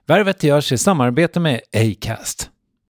Värvet görs i samarbete med Acast.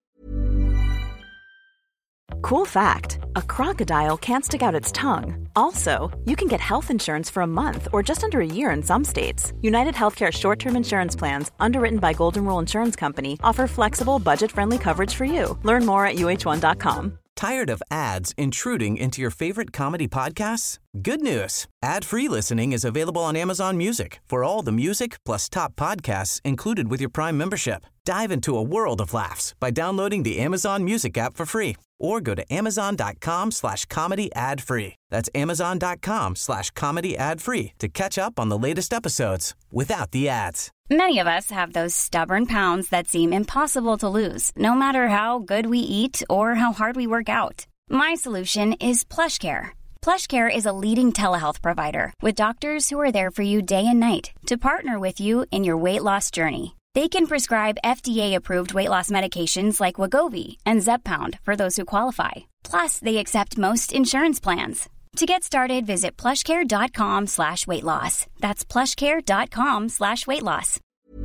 Cool fact, a crocodile can't stick out its tongue. Also, you can get health insurance for a month or just under a year in some states. United Healthcare short-term insurance plans, underwritten by Golden Rule Insurance Company, offer flexible, budget-friendly coverage for you. Learn more at uh1.com. Tired of ads intruding into your favorite comedy podcasts? Good news. Ad-free listening is available on Amazon Music for all the music plus top podcasts included with your Prime membership. Dive into a world of laughs by downloading the Amazon Music app for free or go to amazon.com/comedy ad-free. That's amazon.com/comedy ad-free to catch up on the latest episodes without the ads. Many of us have those stubborn pounds that seem impossible to lose, no matter how good we eat or how hard we work out. My solution is PlushCare. PlushCare is a leading telehealth provider with doctors who are there for you day and night to partner with you in your weight loss journey. They can prescribe FDA-approved weight loss medications like Wegovy and Zepbound for those who qualify. Plus, they accept most insurance plans. To get started, visit plushcare.com/weightloss. That's plushcare.com/weightloss.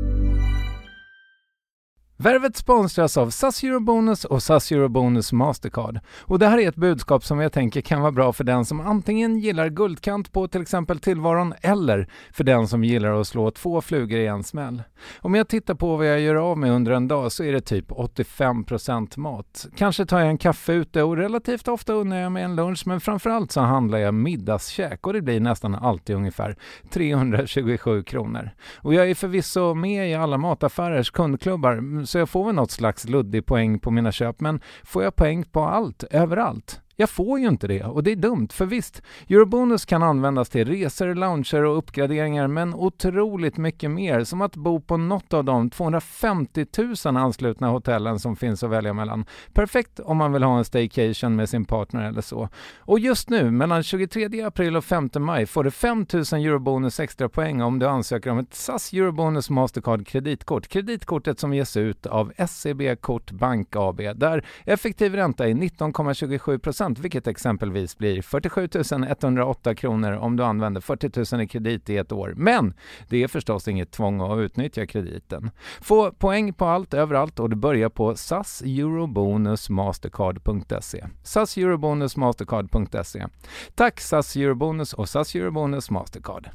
Värvet sponsras av SAS Eurobonus och SAS Eurobonus Mastercard. Och det här är ett budskap som jag tänker kan vara bra för den som antingen gillar guldkant på till exempel tillvaron eller för den som gillar att slå 2 flugor i en smäll. Om jag tittar på vad jag gör av med under en dag så är det typ 85% mat. Kanske tar jag en kaffe ute och relativt ofta unnar jag mig en lunch, men framförallt så handlar jag middagskäk och det blir nästan alltid ungefär 327 kronor. Och jag är förvisso med i alla mataffärers kundklubbar så jag får väl något slags luddig poäng på mina köp, men får jag poäng på allt, överallt? Jag får ju inte det och det är dumt, för visst, Eurobonus kan användas till resor, lounger och uppgraderingar, men otroligt mycket mer, som att bo på något av de 250 000 anslutna hotellen som finns att välja mellan. Perfekt om man vill ha en staycation med sin partner eller så. Och just nu, mellan 23 april och 5 maj, får du 5 000 Eurobonus extra poäng om du ansöker om ett SAS Eurobonus Mastercard kreditkort. Kreditkortet som ges ut av SEB Kort Bank AB, där effektiv ränta är 19,27%. Vilket exempelvis blir 47 108 kronor om du använder 40 000 i kredit i ett år. Men det är förstås inget tvång att utnyttja krediten. Få poäng på allt överallt och du börjar på saseurobonusmastercard.se. saseurobonusmastercard.se. Tack SAS Eurobonus och SAS Eurobonus Mastercard.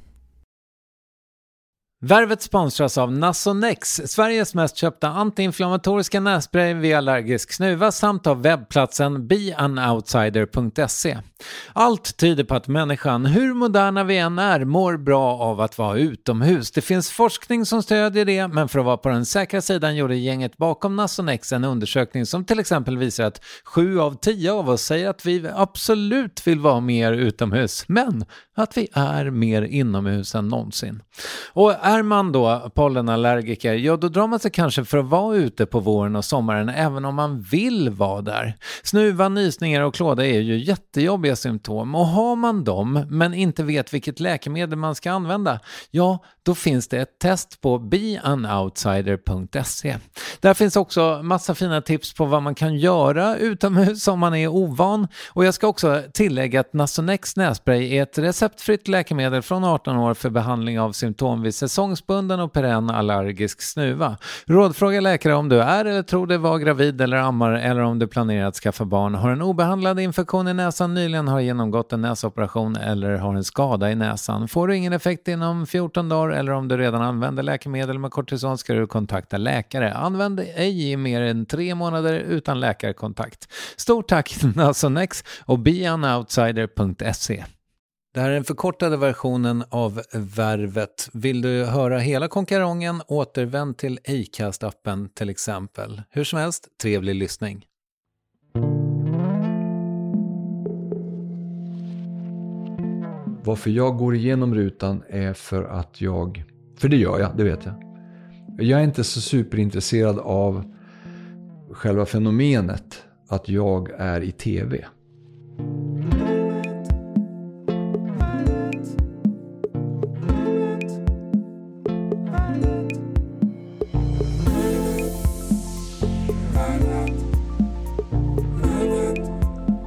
Värvet sponsras av Nasonex, Sveriges mest köpta antiinflammatoriska nässpray vid allergisk snuva, samt av webbplatsen beanoutsider.se. Allt tyder på att människan, hur moderna vi än är, mår bra av att vara utomhus. Det finns forskning som stödjer det, men för att vara på den säkra sidan gjorde gänget bakom Nasonex en undersökning som till exempel visar att 7 av 10 av oss säger att vi absolut vill vara mer utomhus, men att vi är mer inomhus än någonsin. Och är man då pollenallergiker, ja då drar man sig kanske för att vara ute på våren och sommaren även om man vill vara där. Snuva, nysningar och klåda är ju jättejobbiga symptom, och har man dem men inte vet vilket läkemedel man ska använda, ja då finns det ett test på beanoutsider.se. Där finns också massa fina tips på vad man kan göra utomhus om man är ovan, och jag ska också tillägga att Nasonex nässpray är ett receptfritt läkemedel från 18 år för behandling av symptom vid säsongsbunden och perenn allergisk snuva. Rådfråga läkare om du är eller tror dig vara gravid eller ammar, eller om du planerar att skaffa barn, har en obehandlad infektion i näsan, nyligen har genomgått en näsoperation eller har en skada i näsan. Får du ingen effekt inom 14 dagar eller om du redan använder läkemedel med kortison ska du kontakta läkare. Använd ej i mer än 3 månader utan läkarkontakt. Stort tack Nasonex och beanoutsider.se. Det här är den förkortade versionen av Värvet. Vill du höra hela konkarongen, återvänd till Acast-appen till exempel. Hur som helst, trevlig lyssning. Varför jag går igenom rutan är för det gör jag, det vet jag. Jag är inte så superintresserad av själva fenomenet att jag är i tv.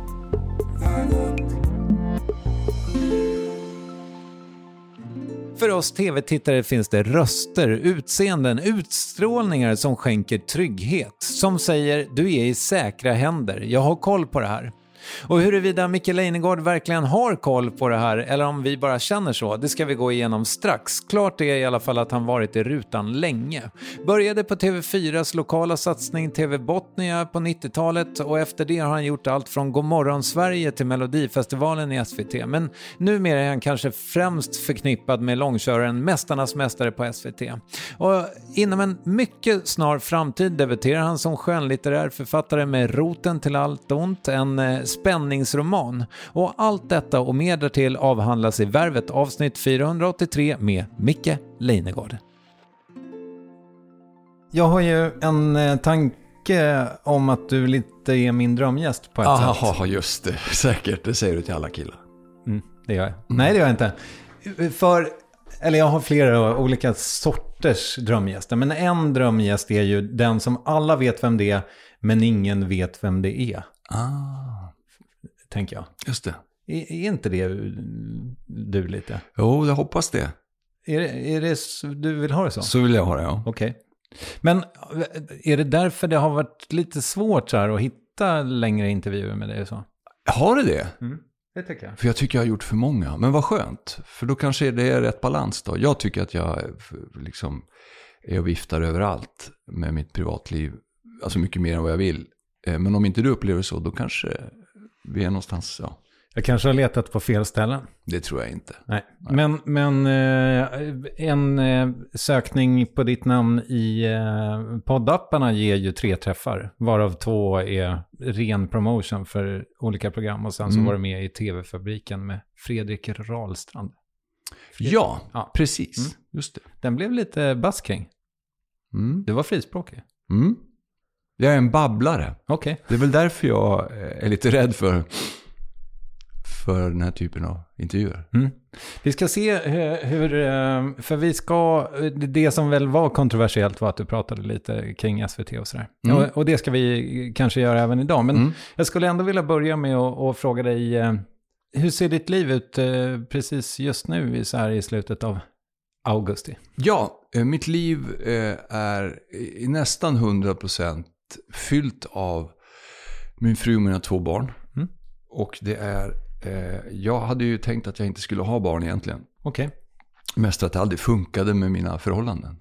För oss tv-tittare finns det röster, utseenden, utstrålningar som skänker trygghet. Som säger, du är i säkra händer, jag har koll på det här. Och huruvida Micke Leijnegard verkligen har koll på det här eller om vi bara känner så, det ska vi gå igenom strax. Klart är i alla fall att han varit i rutan länge. Började på TV4s lokala satsning TV Botnia på 90-talet och efter det har han gjort allt från Godmorgon Sverige till Melodifestivalen i SVT. Men numera är han kanske främst förknippad med långköraren Mästarnas mästare på SVT. Och inom en mycket snar framtid debuterar han som skönlitterär författare med Roten till allt ont, en spänningsroman. Och allt detta och mer därtill avhandlas i Värvet avsnitt 483 med Micke Leijnegard. Jag har ju en tanke om att du lite är min drömgäst på ett sätt. Ja, just det. Säkert. Det säger du till alla killar. Det gör jag. Nej, det gör jag inte. Eller jag har flera olika sorters drömgäster. Men en drömgäst är ju den som alla vet vem det är, men ingen vet vem det är. Tänker jag. Just det. Är inte det du lite? Jo, jag hoppas det. Är det du vill ha det så? Så vill jag ha det, ja. Okej. Men är det därför det har varit lite svårt så här att hitta längre intervjuer med dig och så? Har det? Det tycker jag. För jag tycker jag har gjort för många. Men vad skönt. För då kanske det är rätt balans då. Jag tycker att jag liksom är och viftar överallt med mitt privatliv. Alltså mycket mer än vad jag vill. Men om inte du upplever så, då kanske vi är någonstans, ja. Jag kanske har letat på fel ställen. Det tror jag inte. Nej. Men en sökning på ditt namn i poddapparna ger ju 3 träffar. Varav 2 är ren promotion för olika program. Och sen så var det med i TV-fabriken med Fredrik Rahlstrand. Ja, precis. Just det. Den blev lite bass kring. Du var frispråkig. Jag är en babblare. Okej. Det är väl därför jag är lite rädd för den här typen av intervjuer. Vi ska se hur för vi ska, det som väl var kontroversiellt var att du pratade lite kring SVT och sådär. Och det ska vi kanske göra även idag. Men jag skulle ändå vilja börja med att fråga dig, hur ser ditt liv ut precis just nu så här i slutet av augusti? Ja, mitt liv är i nästan 100% fyllt av min fru och mina 2 barn. Och det är, jag hade ju tänkt att jag inte skulle ha barn egentligen. Okej. Mest att det aldrig funkade med mina förhållanden.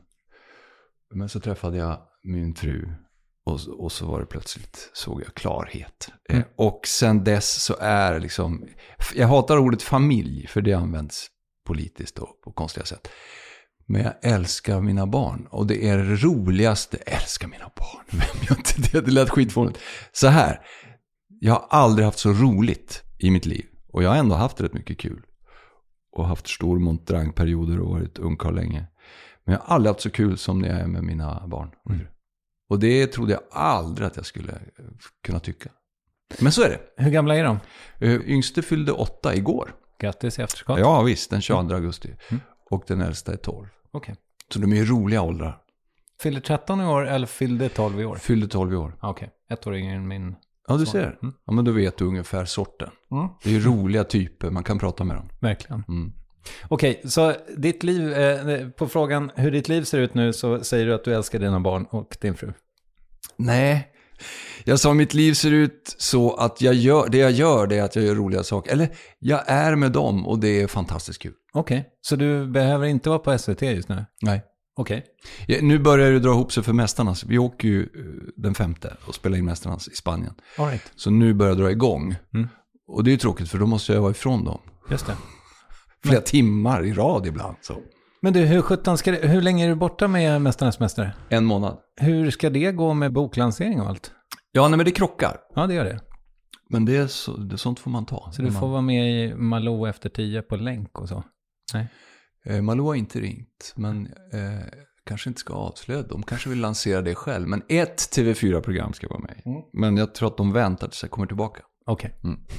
Men så träffade jag min fru och så var det plötsligt, såg jag klarhet. Och sen dess så är liksom, jag hatar ordet familj för det används politiskt och på konstiga sätt. Men jag älskar mina barn. Och det är det roligaste. Älskar mina barn. Vem gör inte det? Det lät skitfånigt. Så här. Jag har aldrig haft så roligt i mitt liv. Och jag har ändå haft rätt mycket kul. Och haft stor montrangperioder och varit ungkarl länge. Men jag har aldrig haft så kul som när jag är med mina barn. Och det trodde jag aldrig att jag skulle kunna tycka. Men så är det. Hur gamla är de? Yngste fyllde 8 igår. Grattis i efterskott. Ja visst, den 22 augusti. Och den äldsta är 12. Okej. Så de är ju roliga åldrar. Fyllde 13 i år eller fyllde 12 i år? Fyllde 12 i år. Okej, 1 år yngre än min. Ja, du ser. Ja, men då vet du ungefär sorten. Det är ju roliga typer, man kan prata med dem. Verkligen. Okej, så ditt liv, på frågan hur ditt liv ser ut nu så säger du att du älskar dina barn och din fru. Nej, jag sa mitt liv ser ut så att det jag gör det är att jag gör roliga saker. Eller jag är med dem och det är fantastiskt kul. Okej, så du behöver inte vara på SVT just nu? Nej. Okej. Ja, nu börjar det dra ihop sig för Mästarnas. Vi åker ju den 5:e och spelar in Mästarnas i Spanien. All right. Så nu börjar det dra igång. Och det är ju tråkigt för då måste jag vara ifrån dem. Just det. Flera timmar i rad ibland. Så. Men du, hur länge är du borta med Mästarnas mästare? 1 månad. Hur ska det gå med boklansering och allt? Ja, nej, men det krockar. Ja, det gör det. Men det är sånt får man ta. Så du får vara med i Malou efter 10 på länk och så? Nej. Malou har inte ringt, men kanske inte ska avslöja. De kanske vill lansera det själv. Men ett TV4-program ska vara med. Men jag tror att de väntar tills jag kommer tillbaka. Okej.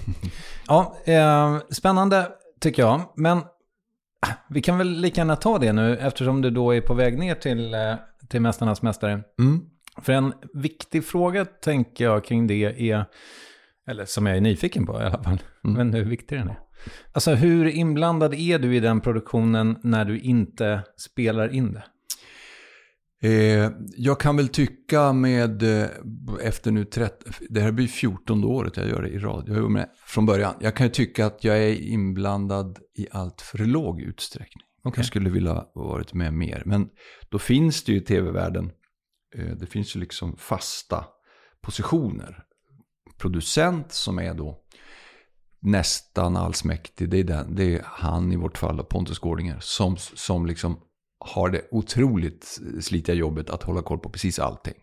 Ja, spännande tycker jag. Men vi kan väl lika gärna ta det nu eftersom du då är på väg ner till Mästarnas mästare. För en viktig fråga tänker jag kring det är Eller som jag är nyfiken på i alla fall. Men hur viktig den är. Alltså hur inblandad är du i den produktionen när du inte spelar in det? Jag kan väl tycka med efter nu det här blir 14:e året jag gör det i radio. Jag var med från början. Jag kan ju tycka att jag är inblandad i allt för låg utsträckning. Okay. Jag skulle vilja ha varit med mer. Men då finns det ju i tv-världen. Det finns ju liksom fasta positioner. Producent som är då nästan allsmäktig. Det är han i vårt fall, Pontus Gårdinger, som liksom har det otroligt slitiga jobbet att hålla koll på precis allting.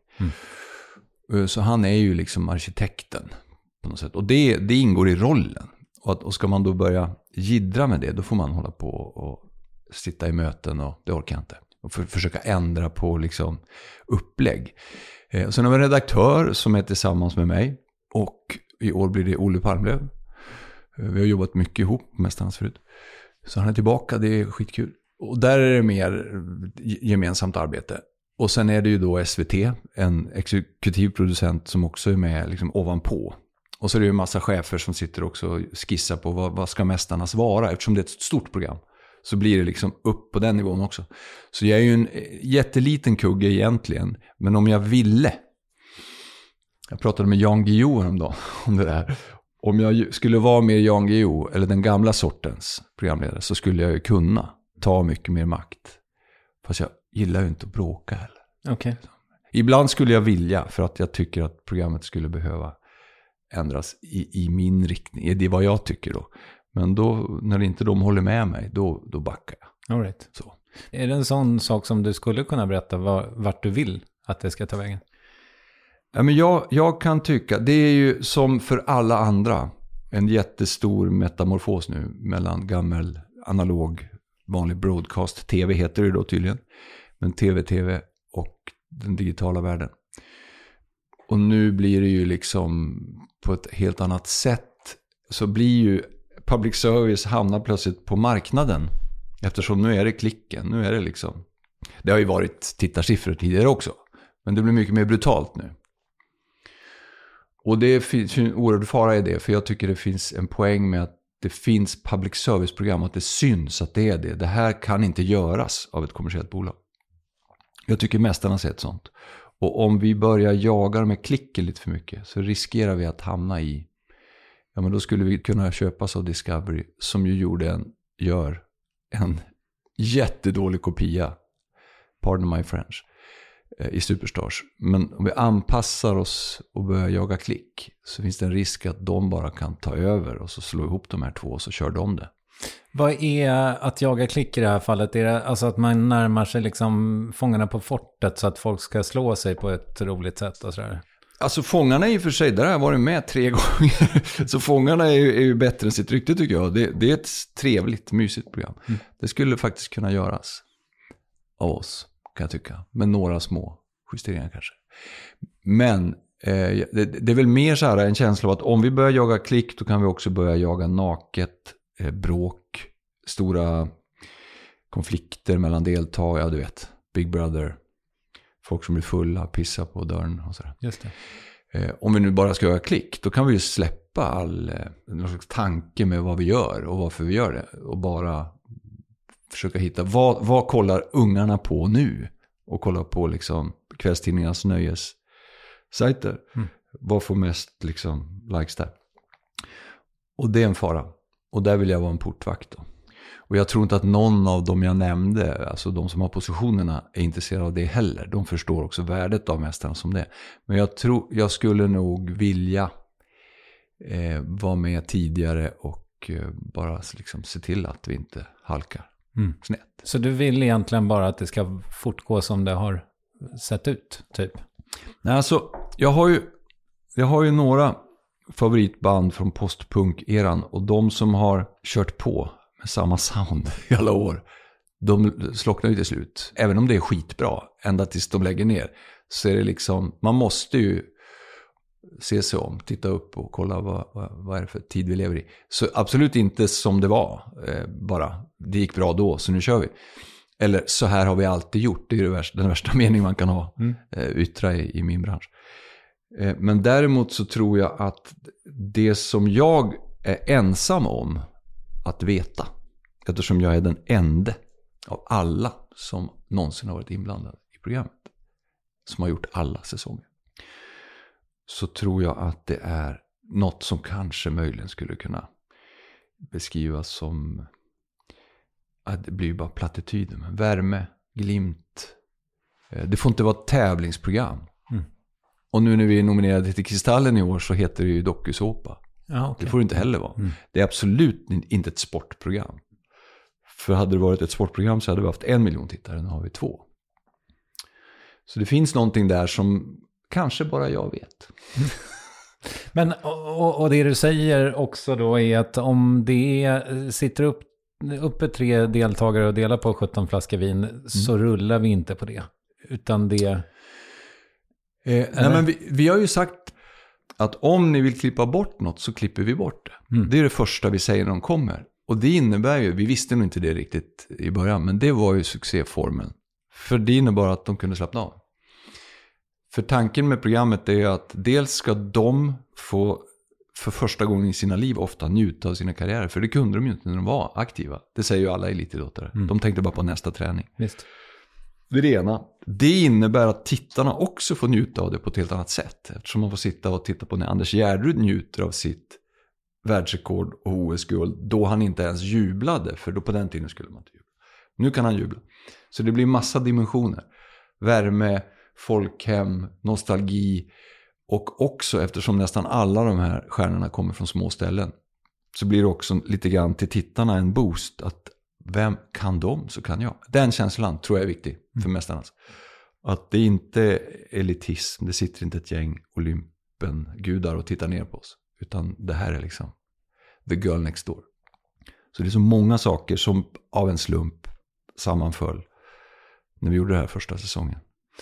Så han är ju liksom arkitekten på något sätt. Och det ingår i rollen. Och ska man då börja jiddra med det, då får man hålla på och sitta i möten och det orkar jag inte. Och försöka ändra på liksom upplägg. Sen har vi en redaktör som är tillsammans med mig. Och i år blir det Olle Palmlöv. Vi har jobbat mycket ihop nästan förut. Så han är tillbaka, det är skitkul. Och där är det mer gemensamt arbete. Och sen är det ju då SVT, en exekutiv producent som också är med liksom ovanpå. Och så är det ju en massa chefer som sitter också och skissar på vad ska mästarnas vara. Eftersom det är ett stort program så blir det liksom upp på den nivån också. Så jag är ju en jätteliten kugge egentligen. Men om jag ville, jag pratade med Jan Guillou häromdagen om det där. Om jag skulle vara mer Jan Guillou eller den gamla sortens programledare så skulle jag ju kunna ta mycket mer makt. Fast jag gillar ju inte att bråka heller. Okay. Ibland skulle jag vilja för att jag tycker att programmet skulle behöva ändras i min riktning. Det är vad jag tycker då. Men då, när inte de håller med mig, då backar jag. All right. Så. Är det en sån sak som du skulle kunna berätta vart du vill att det ska ta vägen? Ja, men jag kan tycka, det är ju som för alla andra en jättestor metamorfos nu mellan gammal analog vanlig broadcast, tv heter det då tydligen, men tv och den digitala världen. Och nu blir det ju liksom på ett helt annat sätt så blir ju public service hamnar plötsligt på marknaden eftersom nu är det klicken, nu är det liksom, det har ju varit tittarsiffror tidigare också, men det blir mycket mer brutalt nu. Och det finns ju en oerhörd fara i det, för jag tycker det finns en poäng med att det finns public service-program, att det syns att det är det. Det här kan inte göras av ett kommersiellt bolag. Jag tycker mästarna ser ett sånt. Och om vi börjar jaga med klicken lite för mycket så riskerar vi att hamna i, ja men då skulle vi kunna köpas av Discovery som ju gör en jättedålig kopia, pardon my French, i Superstars. Men om vi anpassar oss och börjar jaga klick så finns det en risk att de bara kan ta över och så slå ihop de här två och så kör de det. Vad är att jaga klick i det här fallet? Är det alltså att man närmar sig liksom Fångarna på fortet så att folk ska slå sig på ett roligt sätt och sådär? Alltså Fångarna är ju för sig, där har jag varit med 3 gånger. Så Fångarna är ju bättre än sitt rykte tycker jag. Det är ett trevligt, mysigt program. Det skulle faktiskt kunna göras av oss, kan jag tycka. Med några små justeringar kanske. Men det är väl mer så här en känsla av att om vi börjar jaga klick då kan vi också börja jaga naket, bråk, stora konflikter mellan deltagare, du vet, Big Brother, folk som blir fulla, pissar på dörren och sådär. Just det. Om vi nu bara ska göra klick, då kan vi ju släppa någon slags tanke med vad vi gör och varför vi gör det och bara försöka hitta vad kollar ungarna på nu och kolla på liksom kvällstidningarnas nöjessajter. Vad får mest liksom likes där? Och det är en fara. Och där vill jag vara en portvakt då. Och jag tror inte att någon av dem jag nämnde, alltså de som har positionerna, är intresserade av det heller. De förstår också värdet av mästarna som det. Men jag skulle nog vilja vara med tidigare och bara liksom se till att vi inte halkar snett. Så du vill egentligen bara att det ska fortgå som det har sett ut, typ? Nej, alltså jag har ju några favoritband från postpunk-eran och de som har kört på med samma sound i alla år, de slocknar ju till slut. Även om det är skitbra, ända tills de lägger ner, så är det liksom, man måste ju se sig om, titta upp och kolla vad är det för tid vi lever i. Så absolut inte som det var, bara det gick bra då, så nu kör vi. Eller så här har vi alltid gjort, det är den värsta mening man kan ha, yttra i min bransch. Men däremot så tror jag att det som jag är ensam om att veta, eftersom jag är den enda av alla som någonsin har varit inblandad i programmet, som har gjort alla säsonger, så tror jag att det är något som kanske möjligen skulle kunna beskrivas som att det blir bara plattityder. Värme, glimt. Det får inte vara ett tävlingsprogram. Och nu när vi är nominerade till Kristallen i år så heter det ju dokusåpa. Ja, okay. Det får det inte heller vara. Det är absolut inte ett sportprogram. För hade det varit ett sportprogram så hade vi haft 1 miljon tittare, nu har vi 2. Så det finns någonting där som kanske bara jag vet. Men och det du säger också då är att om det sitter uppe 3 deltagare och delar på 17 flaskor vin så rullar vi inte på det. Utan det... nej, men vi har ju sagt att om ni vill klippa bort något så klipper vi bort det. Det är det första vi säger när de kommer. Och det innebär ju, vi visste nog inte det riktigt i början, men det var ju succéformeln. För det innebar att de kunde slappna av. För tanken med programmet är att dels ska de få för första gången i sina liv ofta njuta av sina karriärer. För det kunde de ju inte när de var aktiva. Det säger ju alla elitidrottare. De tänkte bara på nästa träning. Visst. Det är det ena. Det innebär att tittarna också får njuta av det på ett helt annat sätt. Eftersom man får sitta och titta på när Anders Järrud njuter av sitt världsrekord och OS-guld. Då han inte ens jublade. För då på den tiden skulle man inte jubla. Nu kan han jubla. Så det blir massa dimensioner. Värme, folkhem, nostalgi. Och också eftersom nästan alla de här stjärnorna kommer från små ställen. Så blir det också lite grann till tittarna en boost. Att vem kan de så kan jag. Den känslan tror jag är viktig för mästarna. Att det inte är elitism. Det sitter inte ett gäng Olympen-gudar och tittar ner på oss. Utan det här är liksom the girl next door. Så det är så många saker som av en slump sammanföll när vi gjorde det här första säsongen.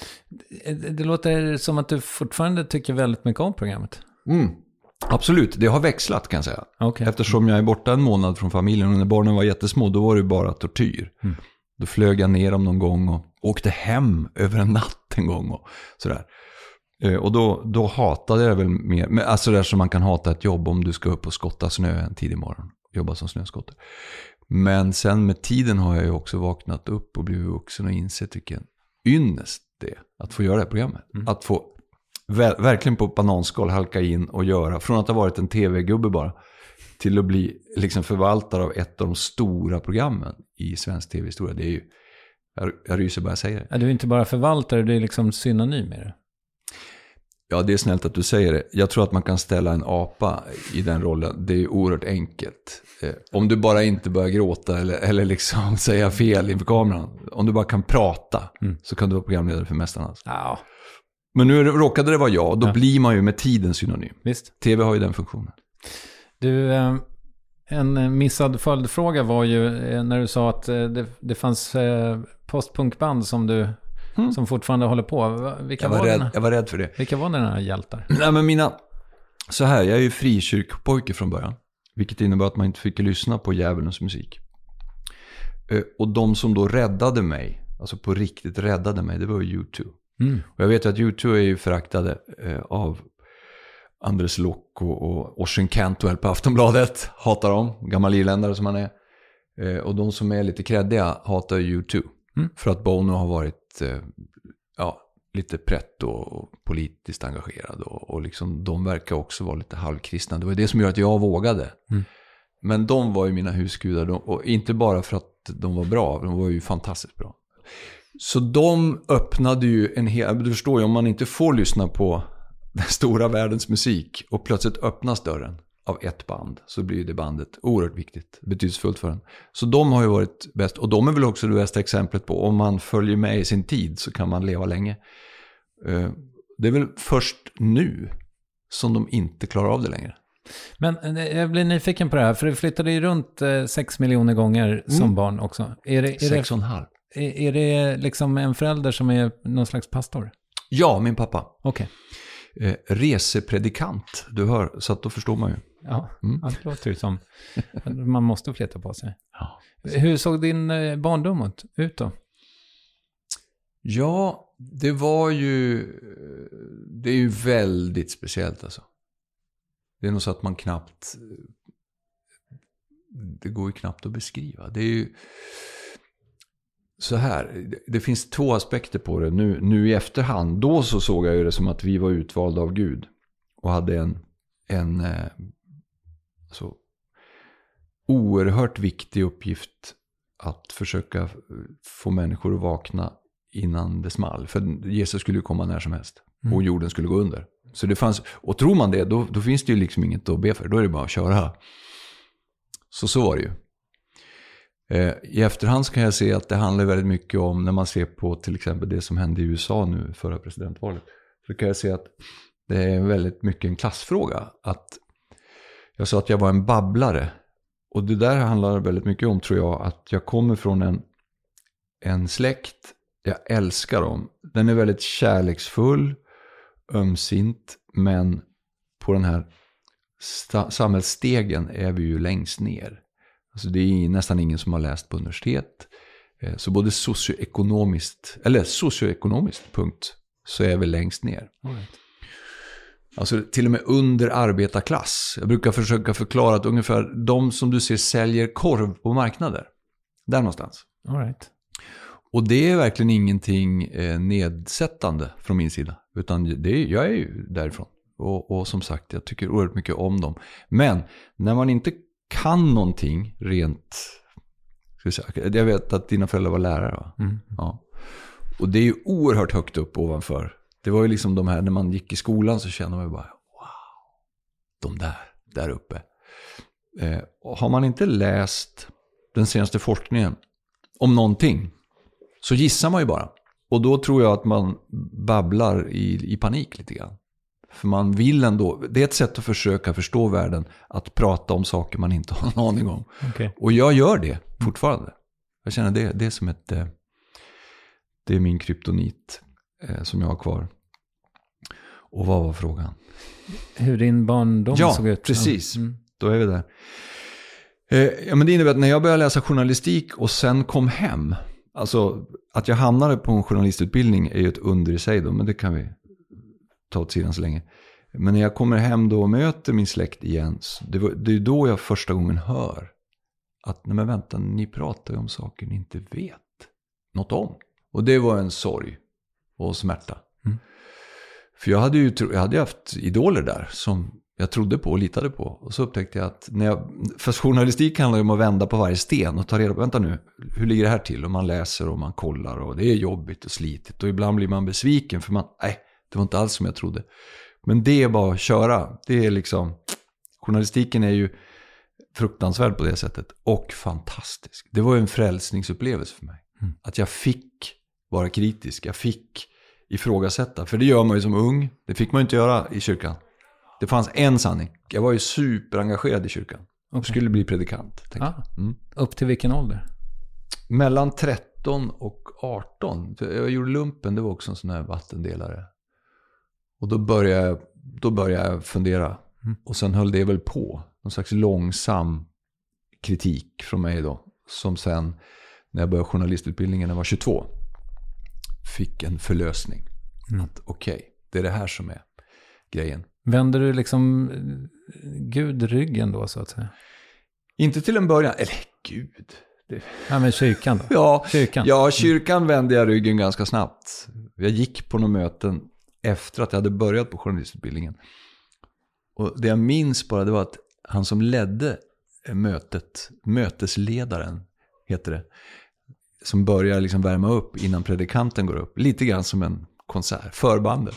Det låter som att du fortfarande tycker väldigt mycket om programmet. Absolut, det har växlat kan jag säga. Okay. Eftersom jag är borta en månad från familjen och när barnen var jättesmå, då var det bara tortyr. Då flög jag ner dem någon gång och åkte hem över en natt en gång och sådär. Och då hatade jag väl mer, alltså det som man kan hata ett jobb om du ska upp och skotta snö en tidig morgon, jobba som snöskottare. Men sen med tiden har jag ju också vaknat upp och blivit vuxen och insett vilken ynnest det att få göra det här programmet. Att få verkligen på bananskal halka in och göra, från att ha varit en tv-gubbe bara, till att bli liksom förvaltare av ett av de stora programmen i svensk tv-historia. Det är ju, jag ryser bara säger det. Ja, du är inte bara förvaltare, du är liksom synonym med det. Ja, det är snällt att du säger det. Jag tror att man kan ställa en apa i den rollen. Det är ju oerhört enkelt. Om du bara inte börjar gråta eller liksom säga fel inför kameran. Om du bara kan prata så kan du vara programledare för Mästarna. Ja. Men nu råkade det vara jag. Då blir man ju med tiden synonym. Visst. TV har ju den funktionen. Du, en missad följdfråga var ju när du sa att det fanns postpunkband som du... som fortfarande håller på. Jag var rädd för det. Vilka var dina hjältar? Nej, men jag är ju frikyrkpojke från början. Vilket innebär att man inte fick lyssna på djävulens musik. Och de som då räddade mig, alltså på riktigt räddade mig, det var ju U2. Och jag vet att U2 är ju föraktade av Andres Lokko och Ocean Cantwell på Aftonbladet. Hatar dem, gammal irländare som han är. Och de som är lite kreddiga hatar U2. För att Bono har varit lite prätt och politiskt engagerad och liksom de verkar också vara lite halvkristna. Det var det som gör att jag vågade. Men de var ju mina husgudar och inte bara för att de var bra, de var ju fantastiskt bra. Så de öppnade ju en hel, du förstår ju, om man inte får lyssna på den stora världens musik och plötsligt öppnas dörren av ett band, så blir det bandet oerhört viktigt, betydelsefullt för en. Så de har ju varit bäst, och de är väl också det bästa exemplet på, om man följer med i sin tid så kan man leva länge. Det är väl först nu som de inte klarar av det längre. Men jag blir nyfiken på det här, för du flyttade ju runt 6 miljoner gånger som barn också. Är det 6,5. Är det liksom en förälder som är någon slags pastor? Ja, min pappa. Okej. Resepredikant, du hör, så att då förstår man ju. Ja, det låter ju som man måste flytta på sig. Ja. Hur såg din barndom ut då? Ja, det var ju det är ju väldigt speciellt alltså. Det är nog så att man knappt... Det går ju knappt att beskriva. Det är ju så här. Det finns 2 aspekter på det. Nu i efterhand. Då så såg jag ju det som att vi var utvalda av Gud. Och hade en så oerhört viktig uppgift att försöka få människor att vakna innan det small. För Jesus skulle ju komma när som helst. Och jorden skulle gå under. Så det fanns, och tror man det, då finns det ju liksom inget att be för. Då är det bara att köra. Så var det ju. I efterhand kan jag se att det handlar väldigt mycket om, när man ser på till exempel det som hände i USA nu, förra presidentvalet. Så kan jag se att det är väldigt mycket en klassfråga. Att jag sa att jag var en babblare. Och det där handlar väldigt mycket om, tror jag, att jag kommer från en släkt. Jag älskar dem. Den är väldigt kärleksfull, ömsint, men på den här samhällsstegen är vi ju längst ner. Alltså det är nästan ingen som har läst på universitet. Så både socioekonomiskt punkt, så är vi längst ner. Right. Alltså till och med under arbetarklass. Jag brukar försöka förklara att ungefär de som du ser säljer korv på marknader. Där någonstans. All right. Och det är verkligen ingenting nedsättande från min sida. Utan jag är ju därifrån. Och som sagt, jag tycker oerhört mycket om dem. Men när man inte kan någonting rent... Jag vet att dina föräldrar var lärare, va? Ja. Och det är ju oerhört högt upp ovanför. Det var ju liksom de här, när man gick i skolan så kände man ju bara, wow, de där uppe. Och har man inte läst den senaste forskningen om någonting, så gissar man ju bara. Och då tror jag att man babblar i panik lite grann. För man vill ändå, det är ett sätt att försöka förstå världen, att prata om saker man inte har en aning om. Okay. Och jag gör det fortfarande. Jag känner det är som det är min kryptonit som jag har kvar. Och vad var frågan? Hur din barndom såg ut. Ja, precis. Då är vi där. Ja, men det innebär att när jag började läsa journalistik och sen kom hem, alltså att jag hamnade på en journalistutbildning är ju ett under i sig då, men det kan vi ta åt sidan så länge. Men när jag kommer hem då och möter min släkt igen, det är då jag första gången hör att, nej men vänta, ni pratar ju om saker ni inte vet något om. Och det var en sorg och smärta. För jag hade haft idoler där som jag trodde på och litade på. Och så upptäckte jag att för journalistik handlar ju om att vända på varje sten och ta reda på, vänta nu, hur ligger det här till? Och man läser och man kollar och det är jobbigt och slitigt. Och ibland blir man besviken för det var inte alls som jag trodde. Men det är bara att köra. Det är liksom, journalistiken är ju fruktansvärd på det sättet. Och fantastisk. Det var ju en frälsningsupplevelse för mig. Att jag fick vara kritisk. Jag fick ifrågasätta. För det gör man ju som ung. Det fick man ju inte göra i kyrkan. Det fanns en sanning. Jag var ju superengagerad i kyrkan. Och skulle bli predikant. Upp till vilken ålder? Mellan 13 och 18. Jag gjorde lumpen, det var också en sån här vattendelare. Och då började jag fundera. Och sen höll det väl på. Någon slags långsam kritik från mig då. Som sen, när jag började journalistutbildningen när jag var 22, fick en förlösning. Att okej, det är det här som är grejen. Vänder du liksom Gud ryggen då, så att säga? Inte till en början. Eller Gud. Ja, men kyrkan då? Kyrkan vände jag ryggen ganska snabbt. Jag gick på några möten efter att jag hade börjat på journalistutbildningen. Och det jag minns bara, det var att han som ledde mötesledaren heter det, som börjar liksom värma upp innan predikanten går upp. Lite grann som en konsert, förbandet.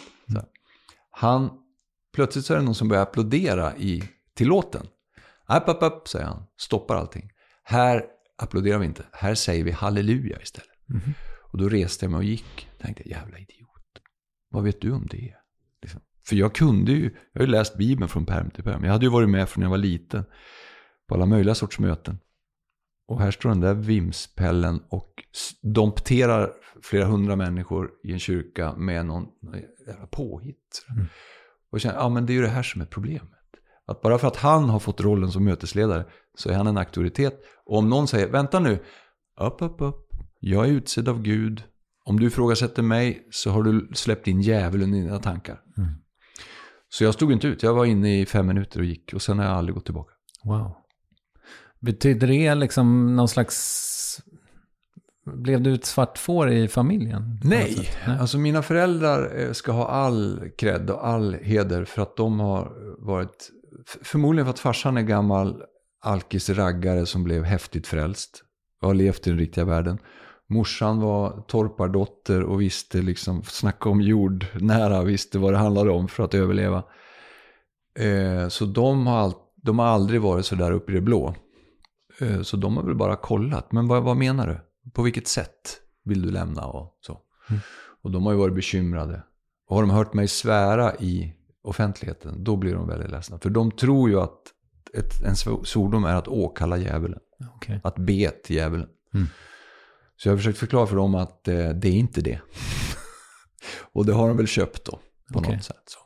Plötsligt så är det någon som börjar applådera till låten. Upp, säger han. Stoppar allting. Här applåderar vi inte. Här säger vi halleluja istället. Och då reste jag mig och gick. Tänkte, jävla idiot. Vad vet du om det? Liksom. För jag har ju läst Bibeln från pärm till pärm. Jag hade ju varit med från när jag var liten. På alla möjliga sorts möten. Och här står den där vimspällen och dompterar flera hundra människor i en kyrka med någon jävla påhitt. Och jag känner, men det är ju det här som är problemet. Att bara för att han har fått rollen som mötesledare så är han en auktoritet. Och om någon säger, vänta nu, upp. Jag är utsedd av Gud. Om du ifrågasätter mig så har du släppt in djävulen i dina tankar. Så jag stod inte ut. Jag var inne i 5 minuter och gick. Och sen har jag aldrig gått tillbaka. Wow. Betyder det liksom någon slags... Blev du ett svart får i familjen? Nej. Alltså mina föräldrar ska ha all cred och all heder för att de har varit... Förmodligen för att farsan är gammal alkis-raggare som blev häftigt frälst. Och har levt i den riktiga världen. Morsan var torpardotter och visste liksom, snacka om jordnära, visste vad det handlade om för att överleva. Så de har aldrig varit så där uppe i det blå. Så de har väl bara kollat. Men vad menar du? På vilket sätt vill du lämna och så? Och de har ju varit bekymrade. Och har de hört mig svära i offentligheten, då blir de väldigt ledsna. För de tror ju att en svordom är att åkalla djävulen. Okay. Att be till djävulen. Så jag har försökt förklara för dem att det är inte det. Och det har de väl köpt då, på något sätt. Så.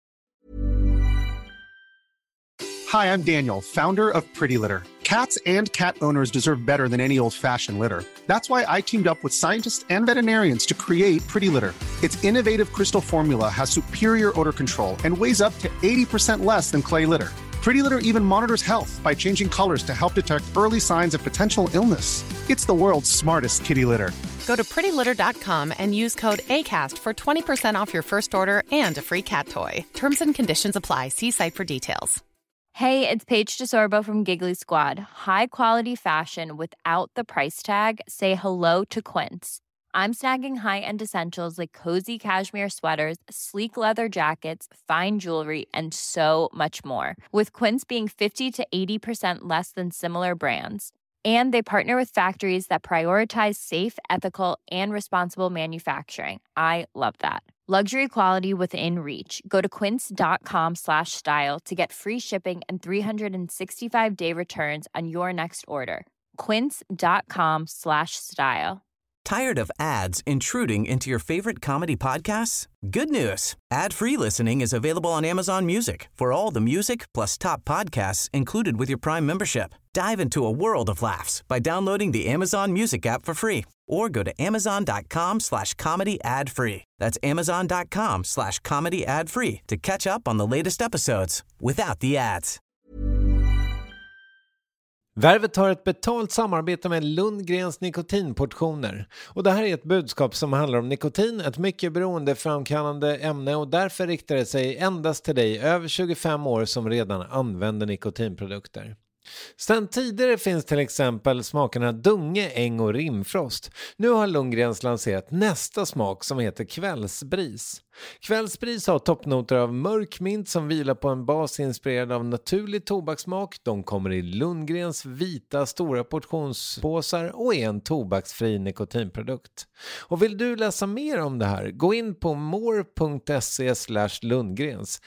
Hi, I'm Daniel, founder of Pretty Litter. Cats and cat owners deserve better than any old-fashioned litter. That's why I teamed up with scientists and veterinarians to create Pretty Litter. Its innovative crystal formula has superior odor control and weighs up to 80% less than clay litter. Pretty Litter even monitors health by changing colors to help detect early signs of potential illness. It's the world's smartest kitty litter. Go to prettylitter.com and use code ACAST for 20% off your first order and a free cat toy. Terms and conditions apply. See site for details. Hey, it's Paige DeSorbo from Giggly Squad. High quality fashion without the price tag. Say hello to Quince. I'm snagging high-end essentials like cozy cashmere sweaters, sleek leather jackets, fine jewelry, and so much more. With Quince being 50 to 80% less than similar brands. And they partner with factories that prioritize safe, ethical, and responsible manufacturing. I love that. Luxury quality within reach. Go to quince.com/style to get free shipping and 365-day returns on your next order. Quince.com/style. Tired of ads intruding into your favorite comedy podcasts? Good news. Ad-free listening is available on Amazon Music for all the music plus top podcasts included with your Prime membership. Dive into a world of laughs by downloading the Amazon Music app for free or go to amazon.com/comedy ad-free. That's amazon.com/comedy ad-free to catch up on the latest episodes without the ads. Värvet har ett betalt samarbete med Lundgrens nikotinportioner. Och det här är ett budskap som handlar om nikotin, ett mycket beroendeframkallande ämne, och därför riktar det sig endast till dig över 25 år som redan använder nikotinprodukter. Sedan tidigare finns till exempel smakerna Dunge, Äng och Rimfrost. Nu har Lundgrens lanserat nästa smak som heter Kvällsbris. Kvällsbris har toppnoter av mörk mint som vilar på en bas inspirerad av naturlig tobakssmak. De kommer i Lundgrens vita stora portionspåsar och är en tobaksfri nikotinprodukt. Och vill du läsa mer om det här, gå in på more.se/Lundgrens.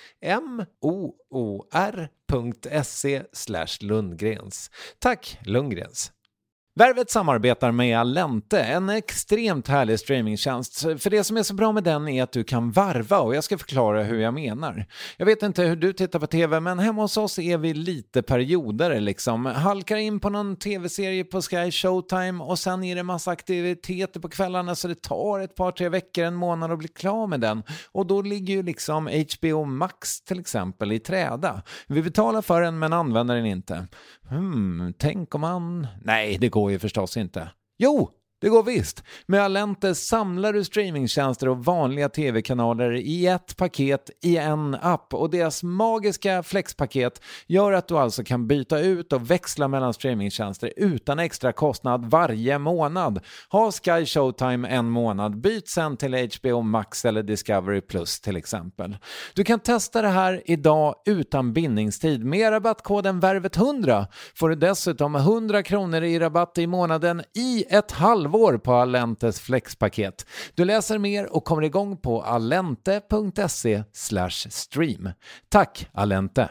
moor.se/Lundgrens. Tack Lundgrens. Värvet samarbetar med Allente, en extremt härlig streamingtjänst. För det som är så bra med den är att du kan varva, och jag ska förklara hur jag menar. Jag vet inte hur du tittar på tv, men hemma hos oss är vi lite perioder liksom. Halkar in på någon tv-serie på Sky Showtime och sen är det massa aktiviteter på kvällarna, så det tar ett par, 3 veckor, en månad att bli klar med den. Och då ligger ju liksom HBO Max till exempel i träda. Vi betalar för den men använder den inte. Tänk om man... Nej, det går ju förstås inte. Jo, det går visst. Med Allente samlar du streamingtjänster och vanliga tv-kanaler i ett paket i en app, och deras magiska flexpaket gör att du alltså kan byta ut och växla mellan streamingtjänster utan extra kostnad varje månad. Ha Sky Showtime en månad, byt sen till HBO Max eller Discovery Plus till exempel. Du kan testa det här idag utan bindningstid. Med rabattkoden VÄRVET100 får du dessutom 100 kronor i rabatt i månaden i ett halvår på Allentes flexpaket. Du läser mer och kommer igång på allente.se/stream. Tack Allente.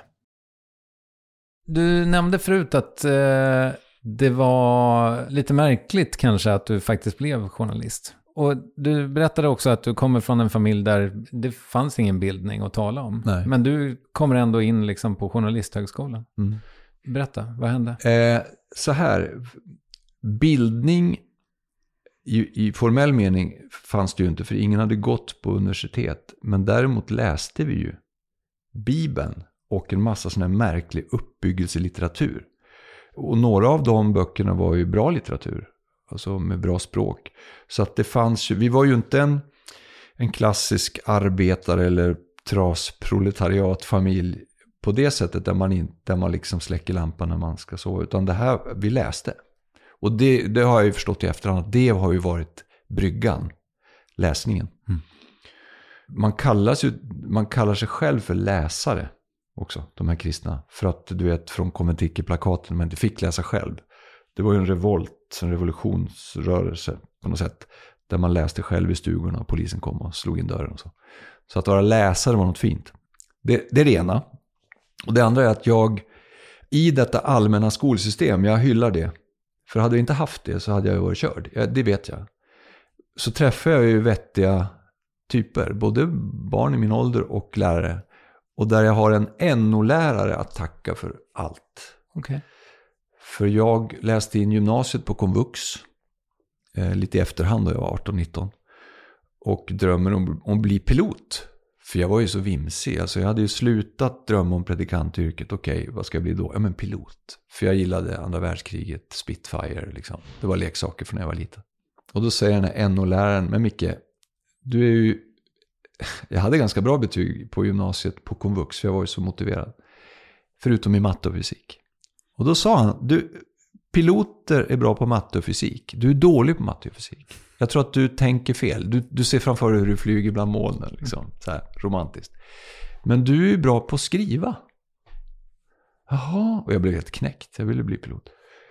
Du nämnde förut att det var lite märkligt kanske att du faktiskt blev journalist. Och du berättade också att du kommer från en familj där det fanns ingen bildning att tala om. Nej. Men du kommer ändå in liksom på journalisthögskolan. Berätta, vad hände? Så här, bildning I formell mening fanns det ju inte, för ingen hade gått på universitet. Men däremot läste vi ju Bibeln och en massa sån här märklig uppbyggelselitteratur. Och några av de böckerna var ju bra litteratur. Alltså med bra språk. Så att det fanns ju, vi var ju inte en klassisk arbetare eller trasproletariatfamilj på det sättet där man liksom släcker lampan när man ska sova. Utan det här, vi läste. Och det har jag ju förstått i efterhand att det har ju varit bryggan, läsningen. Man kallar sig själv för läsare också, de här kristna. För att du vet, från konventikelplakaten man inte fick läsa själv. Det var ju en revolutionsrörelse på något sätt. Där man läste själv i stugorna och polisen kom och slog in dörren och så. Så att vara läsare var något fint. Det är det ena. Och det andra är att jag i detta allmänna skolsystem, jag hyllar det. För hade jag inte haft det så hade jag varit körd. Det vet jag. Så träffar jag ju vettiga typer. Både barn i min ålder och lärare. Och där jag har en NO-lärare att tacka för allt. Okay. För jag läste in gymnasiet på komvux. Lite i efterhand då jag var 18-19. Och drömmen om att bli pilot. För jag var ju så vimsig. Alltså jag hade ju slutat drömma om predikantyrket. Okej, vad ska jag bli då? Ja, men pilot. För jag gillade andra världskriget, Spitfire liksom. Det var leksaker från när jag var liten. Och då säger den här NO-läraren, men Micke, du är ju... Jag hade ganska bra betyg på gymnasiet på komvux, för jag var ju så motiverad. Förutom i matte och fysik. Och då sa han, piloter är bra på matte och fysik. Du är dålig på matte och fysik. Jag tror att du tänker fel. Du ser framför dig hur du flyger bland molnen. Liksom. Så här, romantiskt. Men du är bra på att skriva. Jaha. Och jag blev helt knäckt. Jag ville bli pilot.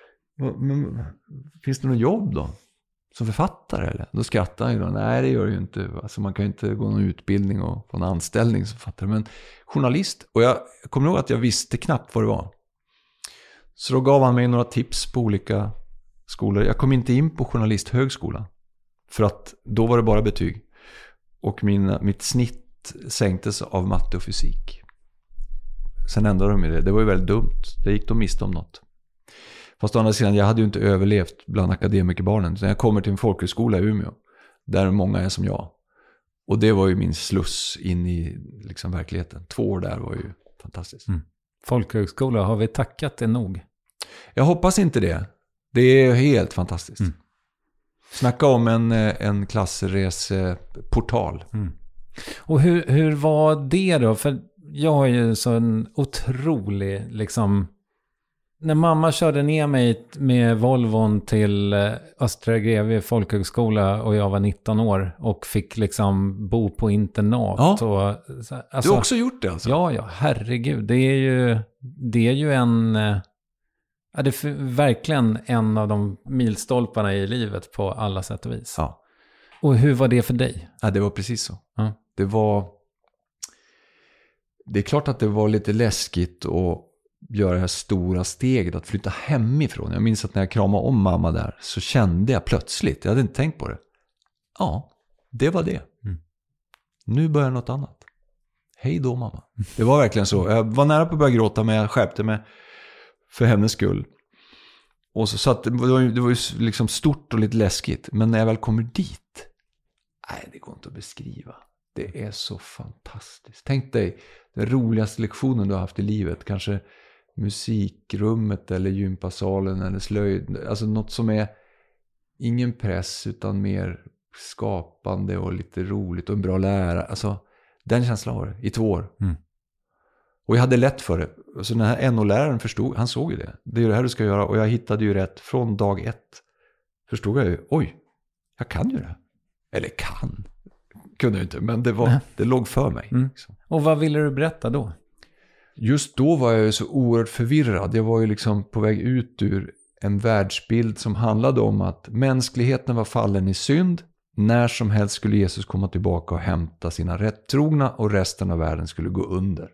Men, finns det något jobb då? Som författare eller? Då skrattar jag. Nej, det gör det ju inte. Alltså, man kan ju inte gå någon utbildning och få en anställning som författare. Men journalist. Och jag kommer ihåg att jag visste knappt vad det var. Så då gav han mig några tips på olika skolor. Jag kom inte in på journalisthögskolan. För att då var det bara betyg. Och mitt snitt sänktes av matte och fysik. Sen ändrade de det. Det var ju väldigt dumt. Det gick de miste om något. Fast å andra sidan, jag hade ju inte överlevt bland akademikerbarnen. Så jag kommer till en folkhögskola i Umeå. Där många är som jag. Och det var ju min sluss in i liksom verkligheten. 2 år där var ju fantastiskt. Folkhögskola, har vi tackat det nog? Jag hoppas inte det. Det är helt fantastiskt. Snacka om en klassreseportal. Och hur var det då? För jag har ju så en otrolig liksom... När mamma körde ner mig med Volvon till Östra Grevie folkhögskola och jag var 19 år och fick liksom bo på internat. Ja. Och, alltså, du har också gjort det alltså? Ja, herregud. Det är ju en... Ja, det är verkligen en av de milstolparna i livet på alla sätt och vis. Ja. Och hur var det för dig? Ja, det var precis så. Ja. Det är klart att det var lite läskigt att göra det här stora steget att flytta hemifrån. Jag minns att när jag kramade om mamma där så kände jag plötsligt, jag hade inte tänkt på det. Ja, det var det. Nu börjar något annat. Hej då mamma. Det var verkligen så. Jag var nära på att börja gråta, men jag skärpte mig för hennes skull. Och så att det var ju liksom stort och lite läskigt. Men när jag väl kommer dit, nej, det går inte att beskriva. Det är så fantastiskt. Tänk dig den roligaste lektionen du har haft i livet. Kanske musikrummet eller gympasalen eller slöjd. Alltså något som är ingen press utan mer skapande och lite roligt och en bra lärare. Alltså den känslan var det i 2 år. Och jag hade lätt för det. Så den här NO-läraren förstod, han såg ju det. Det är det här du ska göra. Och jag hittade ju rätt från dag 1. Förstod jag ju, oj, jag kan ju det. Eller kunde jag inte, men det låg för mig. Liksom. Och vad ville du berätta då? Just då var jag ju så oerhört förvirrad. Jag var ju liksom på väg ut ur en världsbild som handlade om att mänskligheten var fallen i synd. När som helst skulle Jesus komma tillbaka och hämta sina rättrogna och resten av världen skulle gå under.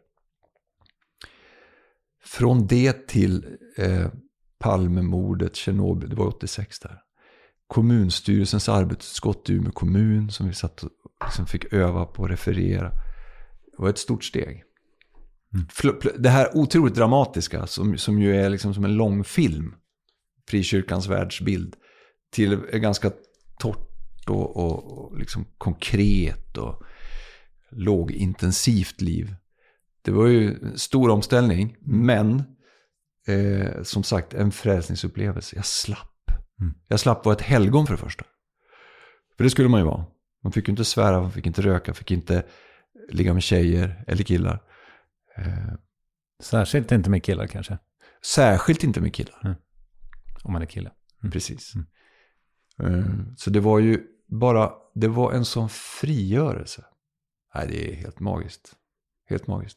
Från det till Palmemordet, Tjernobyl, det var 86 där. Kommunstyrelsens arbetsutskott i Umeå kommun som vi satt och liksom fick öva på att referera. Det var ett stort steg. Det här otroligt dramatiska som ju är liksom som en lång film, frikyrkans världsbild, till en ganska torrt och liksom konkret och lågintensivt liv. Det var ju en stor omställning, men som sagt en frälsningsupplevelse. Jag slapp. Jag slapp vara ett helgon för det första. För det skulle man ju vara. Man fick ju inte svära, man fick inte röka, fick inte ligga med tjejer eller killar. Särskilt inte med killar kanske. Särskilt inte med killar. Om man är kille. Precis. Så det var ju det var en sån frigörelse. Nej, det är helt magiskt. Helt magiskt.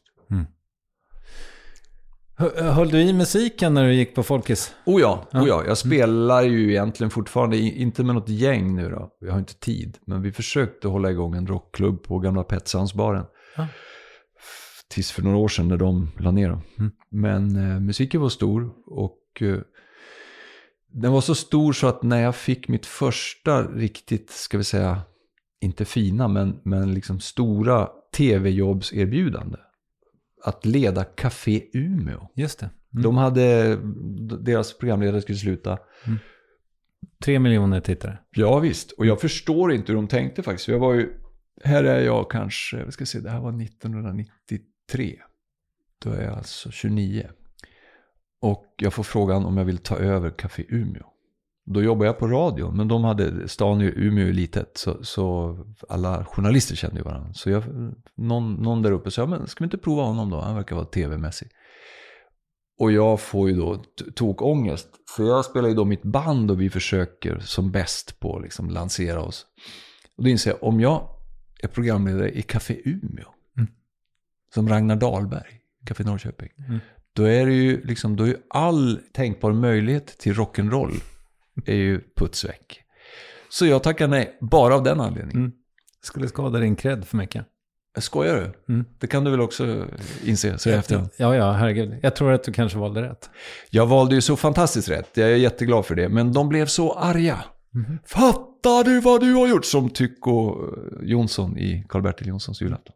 Höll du i musiken när du gick på Folkis? Oh ja. Jag spelar ju egentligen fortfarande, inte med något gäng nu då. Jag har inte tid. Men vi försökte hålla igång en rockklubb på gamla Petsansbaren. Tills för några år sedan när de la ner dem. Men musiken var stor och den var så stor så att när jag fick mitt första riktigt, ska vi säga, inte fina men liksom stora tv-jobbserbjudande. Att leda Café Umeå. Just det. De hade, deras programledare skulle sluta. 3 miljoner tittare. Ja visst, och jag förstår inte hur de tänkte faktiskt. Jag var ju, här är jag kanske, vi ska se, det här var 1993. Då är jag alltså 29. Och jag får frågan om jag vill ta över Café Umeå. Då jobbar jag på radio, men de hade, stan i Umeå är litet, så alla journalister kände ju varandra. Så någon där uppe sa, men ska vi inte prova honom då? Han verkar vara tv-mässig. Och jag får ju då tokångest, för jag spelar ju då mitt band och vi försöker som bäst på liksom lansera oss. Och då inser jag, om jag är programledare i Café Umeå, som Ragnar Dahlberg, Café Norrköping, då är det ju liksom, då är ju all tänkbar möjlighet till rock'n'roll är ju putsväck. Så jag tackar nej, bara av den anledningen. Skulle skada din cred för mycket. Skojar du? Det kan du väl också inse så efterhand. Ja, herregud. Jag tror att du kanske valde rätt. Jag valde ju så fantastiskt rätt. Jag är jätteglad för det. Men de blev så arga. Fattar du vad du har gjort? Som Tycho Jonsson i Karl-Bertil Jonssons julafton.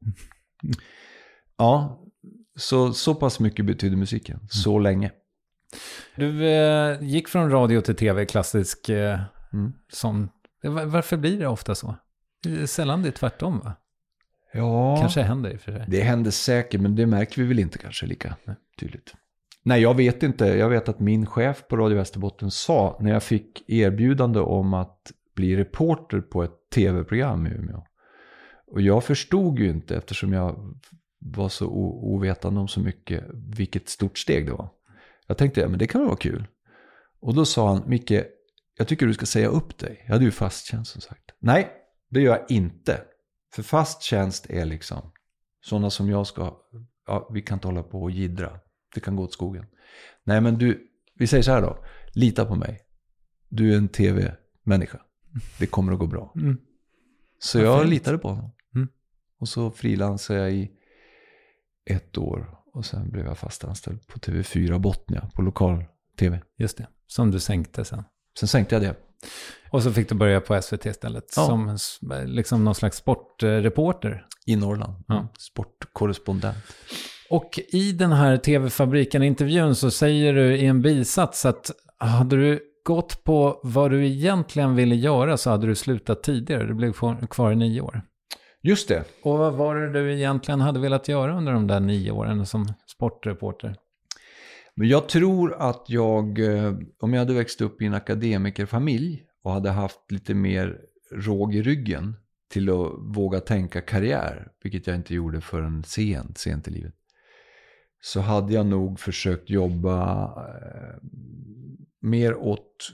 Ja, så pass mycket betyder musiken. Så länge. Du gick från radio till tv, klassisk sån. Varför blir det ofta så? Det är sällan det är tvärtom, va? Ja, kanske händer i för sig. Det händer säkert, men det märker vi väl inte kanske lika tydligt. Nej, jag vet inte. Jag vet att min chef på Radio Västerbotten sa, när jag fick erbjudande om att bli reporter på ett tv-program i Umeå. Och jag förstod ju inte, eftersom jag var så ovetande om så mycket, vilket stort steg det var. Jag tänkte, men det kan vara kul. Och då sa han, Micke, jag tycker du ska säga upp dig. Jag hade ju fast tjänst som sagt. Nej, det gör jag inte. För fast tjänst är liksom sådana som jag ska, vi kan inte hålla på och gidra. Det kan gå åt skogen. Nej, men vi säger så här då. Lita på mig. Du är en tv-människa. Det kommer att gå bra. Så jag litade på honom. Och så frilansade jag i 1 år. Och sen blev jag fastanställd på TV4 Bottnia på lokal-tv. Just det, som du sänkte sen. Sen sänkte jag det. Och så fick du börja på SVT istället. Ja. Som liksom någon slags sportreporter. I Norrland. Ja. Sportkorrespondent. Och i den här tv-fabriken-intervjun så säger du i en bisats att hade du gått på vad du egentligen ville göra så hade du slutat tidigare. Du blev kvar i 9 år. Just det. Och vad var det du egentligen hade velat göra under de där 9 åren som sportreporter? Men jag tror att om jag hade växt upp i en akademikerfamilj och hade haft lite mer råg i ryggen till att våga tänka karriär, vilket jag inte gjorde förrän sent i livet, så hade jag nog försökt jobba mer åt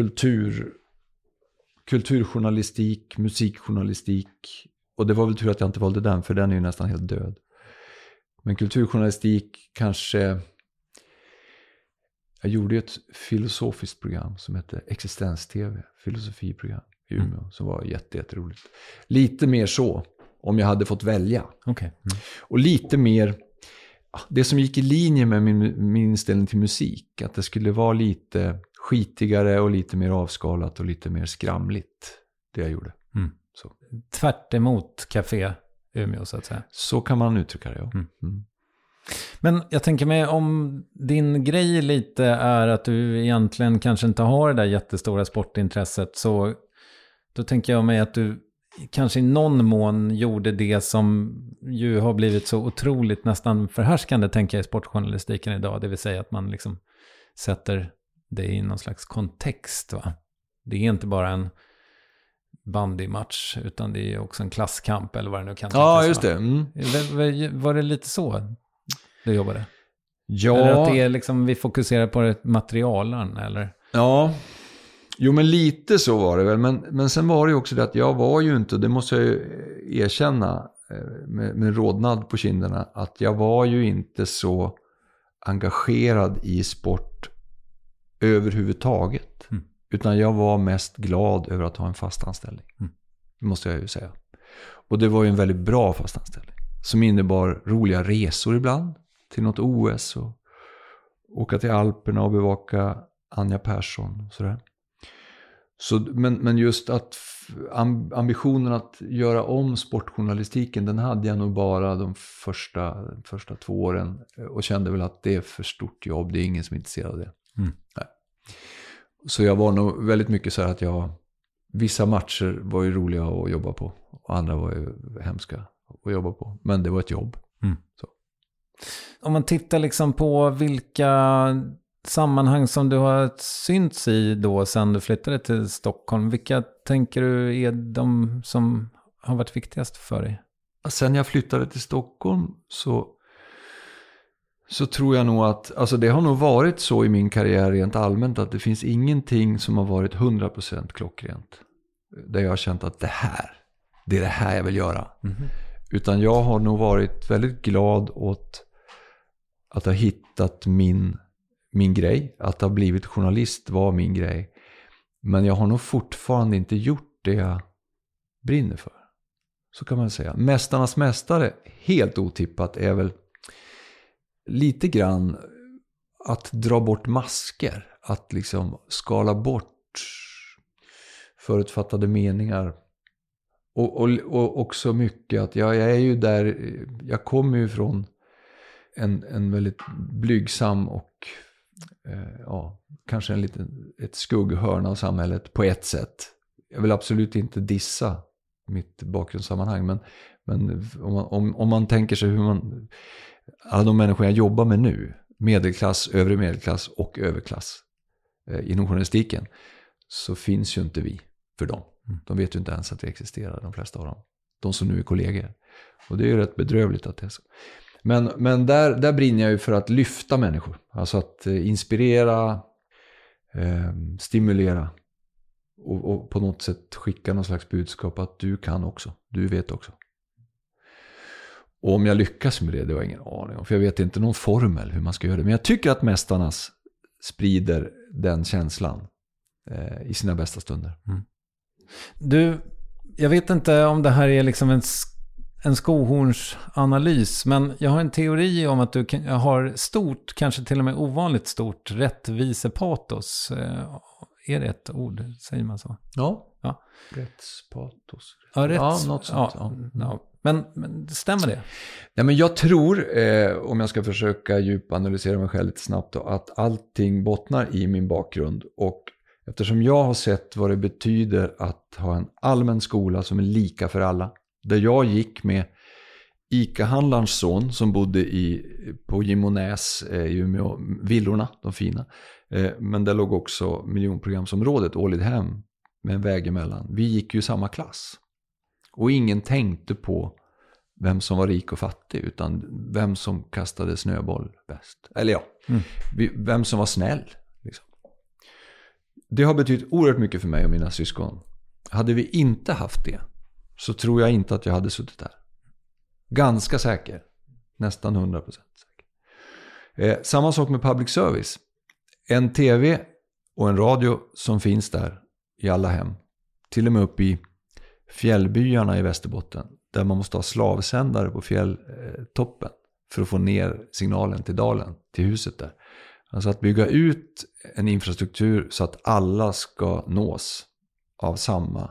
kulturjournalistik, musikjournalistik. Och det var väl tur att jag inte valde den, för den är ju nästan helt död. Men kulturjournalistik kanske... Jag gjorde ett filosofiskt program som hette Existens-TV, filosofiprogram i Umeå, som var jätteroligt. Lite mer så, om jag hade fått välja. Okay. Och lite mer, det som gick i linje med min inställning till musik, att det skulle vara lite skitigare och lite mer avskalat och lite mer skramligt, det jag gjorde. Så. Tvärt emot Café Umeå, så att säga. Så kan man uttrycka det, ja. Men jag tänker mig, om din grej lite är att du egentligen kanske inte har det där jättestora sportintresset, så Då tänker jag mig att du kanske i någon mån gjorde det som ju har blivit så otroligt nästan förhärskande, tänker jag, i sportjournalistiken idag. Det vill säga att man liksom sätter det i någon slags kontext, va? Det är inte bara en bandymatch, utan det är också en klasskamp eller vad det nu kan tänkas. Ja, just det. Var det lite så du jobbade? Ja. Eller att det är liksom, vi fokuserar på materialen, eller? Ja, jo men lite så var det väl. Men sen var det ju också det att jag var ju inte, det måste jag ju erkänna med rodnad på kinderna, att jag var ju inte så engagerad i sport överhuvudtaget. Utan jag var mest glad över att ha en fast anställning. Det måste jag ju säga. Och det var ju en väldigt bra fast anställning. Som innebar roliga resor ibland. Till något OS. Och åka till Alperna och bevaka Anja Persson. Och sådär. Så, men just att ambitionen att göra om sportjournalistiken, den hade jag nog bara de första 2 åren. Och kände väl att det är för stort jobb. Det är ingen som är intresserad av det. Nej. Så jag var nog väldigt mycket så här att vissa matcher var ju roliga att jobba på. Och andra var ju hemska att jobba på. Men det var ett jobb. Så. Om man tittar liksom på vilka sammanhang som du har synts i då sen du flyttade till Stockholm. Vilka tänker du är de som har varit viktigast för dig? Sen jag flyttade till Stockholm så tror jag nog att, alltså det har nog varit så i min karriär rent allmänt, att det finns ingenting som har varit 100% klockrent. Där jag har känt att det är det här jag vill göra. Utan jag har nog varit väldigt glad åt att ha hittat min grej. Att ha blivit journalist var min grej. Men jag har nog fortfarande inte gjort det jag brinner för. Så kan man säga. Mästarnas mästare, helt otippat, är väl lite grann att dra bort masker. Att liksom skala bort förutfattade meningar. Och också mycket att jag är ju där, jag kommer ju från en väldigt blygsam och kanske ett skugghörn av samhället på ett sätt. Jag vill absolut inte dissa mitt bakgrundssammanhang, men om man tänker sig hur alla de människor jag jobbar med nu, medelklass, övre medelklass och överklass inom journalistiken, så finns ju inte vi för dem. De vet ju inte ens att vi existerar, de flesta av dem. De som nu är kollegor. Och det är ju rätt bedrövligt att det är så. Men där brinner jag ju för att lyfta människor. Alltså att inspirera, stimulera. Och på något sätt skicka någon slags budskap att du kan också. Du vet också. Och om jag lyckas med det var ingen aning om. För jag vet inte någon formel hur man ska göra det. Men jag tycker att mästarnas sprider den känslan i sina bästa stunder. Du, jag vet inte om det här är liksom en skohornsanalys, men jag har en teori om att du har stort, kanske till och med ovanligt stort rättvisepatos. Är det ett ord? Säger man så? Ja. Rättspatos. Ja, något sånt. Ja. Men stämmer det? Nej, men jag tror, om jag ska försöka djupanalysera mig själv lite snabbt då, att allting bottnar i min bakgrund. Och eftersom jag har sett vad det betyder att ha en allmän skola som är lika för alla. Där jag gick med ICA-handlarns son som bodde på Gimonäs i Umeå, villorna, de fina. Men där låg också miljonprogramsområdet, Ålidhem, med en väg emellan. Vi gick ju samma klass. Och ingen tänkte på vem som var rik och fattig, utan vem som kastade snöboll bäst. Eller vem som var snäll. Liksom. Det har betytt oerhört mycket för mig och mina syskon. Hade vi inte haft det, så tror jag inte att jag hade suttit där. Ganska säker. Nästan 100% säker. Samma sak med public service. En tv och en radio som finns där i alla hem. Till och med upp i fjällbyarna i Västerbotten. Där man måste ha slavsändare på fjälltoppen. För att få ner signalen till dalen. Till huset där. Alltså att bygga ut en infrastruktur så att alla ska nås av samma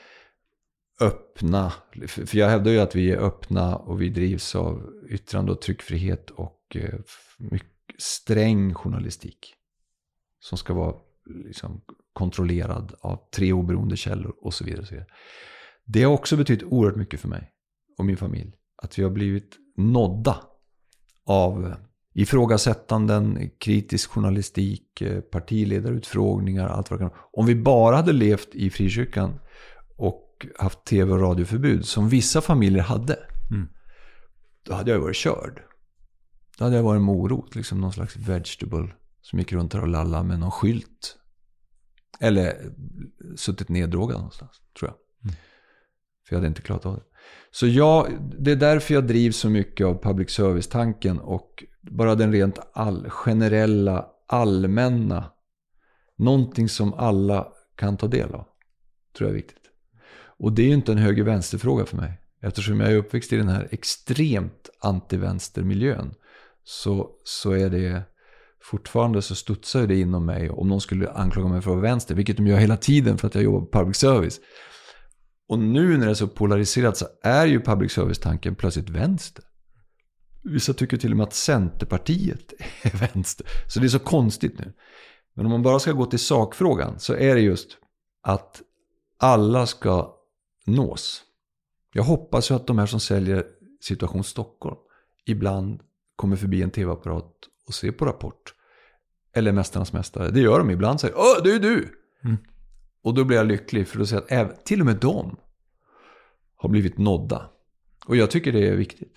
öppna, för jag hävdar ju att vi är öppna och vi drivs av yttrande- och tryckfrihet och mycket sträng journalistik som ska vara liksom kontrollerad av 3 oberoende källor och så vidare. Och så vidare. Det har också betytt oerhört mycket för mig och min familj. Att vi har blivit nådda av ifrågasättanden, kritisk journalistik, partiledarutfrågningar, allt vad det kan. Om vi bara hade levt i frikyrkan och haft tv- och radioförbud som vissa familjer hade, då hade jag varit körd. Då hade jag varit en morot, liksom någon slags vegetable som gick runt här och lalla med någon skylt. Eller suttit neddrogad någonstans, tror jag. För jag hade inte klarat av det. Så det är därför jag drivs så mycket av public service-tanken och bara den rent generella, allmänna, någonting som alla kan ta del av, tror jag är viktigt. Och det är ju inte en höger-vänster-fråga för mig. Eftersom jag är uppväxt i den här extremt anti-vänstermiljön så är det fortfarande, så studsar det inom mig om någon skulle anklaga mig för att vara vänster, vilket de gör hela tiden för att jag jobbar på public service. Och nu när det är så polariserat så är ju public service-tanken plötsligt vänster. Vissa tycker till och med att Centerpartiet är vänster. Så det är så konstigt nu. Men om man bara ska gå till sakfrågan så är det just att alla ska nås. Jag hoppas ju att de här som säljer Situation Stockholm ibland kommer förbi en tv-apparat och ser på Rapport. Eller Mästarnas mästare. Det gör de ibland. Säger, åh, det är du! Och då blir jag lycklig för att säga att även, till och med de har blivit nådda. Och jag tycker det är viktigt.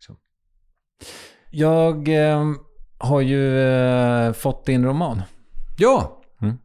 Jag har ju fått din roman. Ja!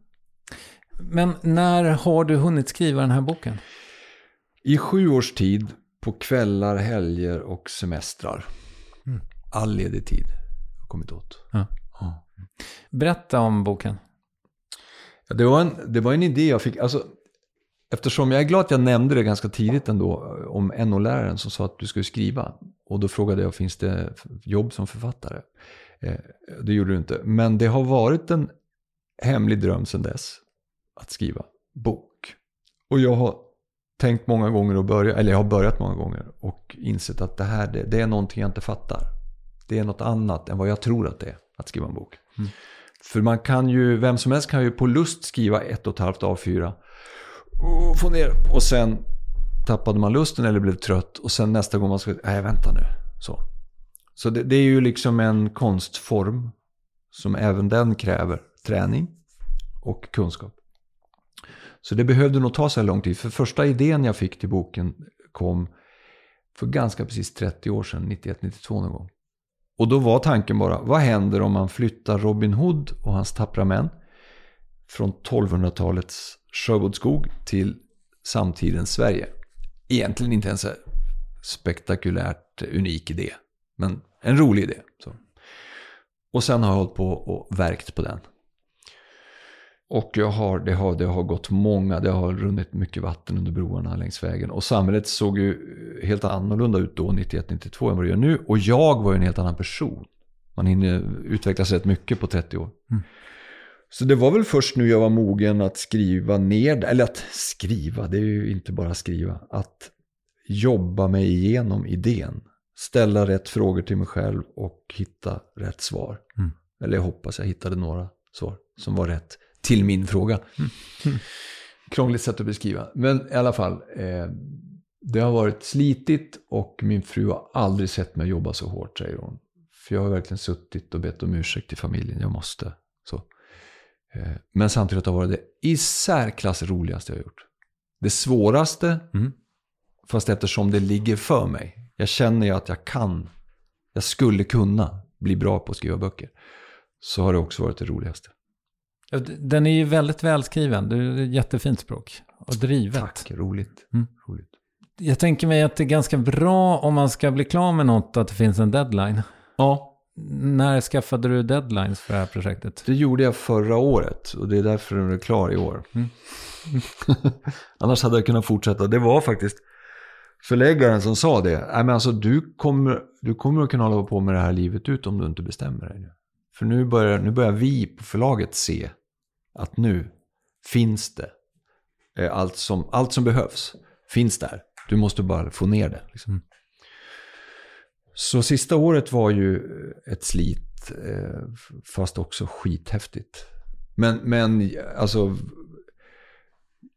Men när har du hunnit skriva den här boken? I 7 års tid, på kvällar, helger och semestrar. All ledig tid har kommit åt. Ja. Berätta om boken. Ja, det var en idé jag fick. Alltså, eftersom jag är glad att jag nämnde det ganska tidigt ändå om NO-läraren som sa att du skulle skriva. Och då frågade jag, finns det jobb som författare? Det gjorde du inte. Men det har varit en hemlig dröm sedan dess att skriva bok. Och jag har tänkt många gånger att börja, eller jag har börjat många gånger och insett att det här det är någonting jag inte fattar. Det är något annat än vad jag tror att det är att skriva en bok. För man kan ju, vem som helst kan ju på lust skriva 1,5 A4 och få ner. Och sen tappade man lusten eller blev trött. Och sen nästa gång man ska, vänta nu. Så det är ju liksom en konstform som även den kräver träning och kunskap. Så det behövde nog ta så här lång tid. För första idén jag fick till boken kom för ganska precis 30 år sedan, 91-92 någon gång. Och då var tanken bara, vad händer om man flyttar Robin Hood och hans tappra män från 1200-talets Sherwoodskog till samtidens Sverige? Egentligen inte ens en spektakulärt unik idé, men en rolig idé. Så. Och sen har jag hållit på och verkt på den. Och det har gått det har runnit mycket vatten under broarna längs vägen. Och samhället såg ju helt annorlunda ut då, 91-92 än vad det gör nu. Och jag var ju en helt annan person. Man hinner utvecklas rätt mycket på 30 år. Så det var väl först nu jag var mogen att skriva ner, eller att skriva, det är ju inte bara skriva. Att jobba mig igenom idén. Ställa rätt frågor till mig själv och hitta rätt svar. Eller jag hoppas jag hittade några svar som var rätt till min fråga. Krångligt sätt att beskriva. Men i alla fall, det har varit slitigt och min fru har aldrig sett mig jobba så hårt, säger hon. För jag har verkligen suttit och bett om ursäkt till familjen. Jag måste. Så. Men samtidigt har det varit det i särklass roligaste jag har gjort. Det svåraste, fast eftersom det ligger för mig. Jag känner ju att jag skulle kunna bli bra på att skriva böcker. Så har det också varit det roligaste. Den är ju väldigt välskriven. Det är ett jättefint språk. Och drivet. Tack, roligt. Roligt. Jag tänker mig att det är ganska bra om man ska bli klar med något att det finns en deadline. Ja. När skaffade du deadlines för det här projektet? Det gjorde jag förra året. Och det är därför den är klar i år. Annars hade jag kunnat fortsätta. Det var faktiskt förläggaren som sa det. Nej, men alltså, du kommer att kunna hålla på med det här livet ut om du inte bestämmer dig nu. För nu börjar vi på förlaget se att nu finns det allt som behövs finns där. Du måste bara få ner det. Liksom. Så sista året var ju ett slit, fast också skithäftigt. Men alltså,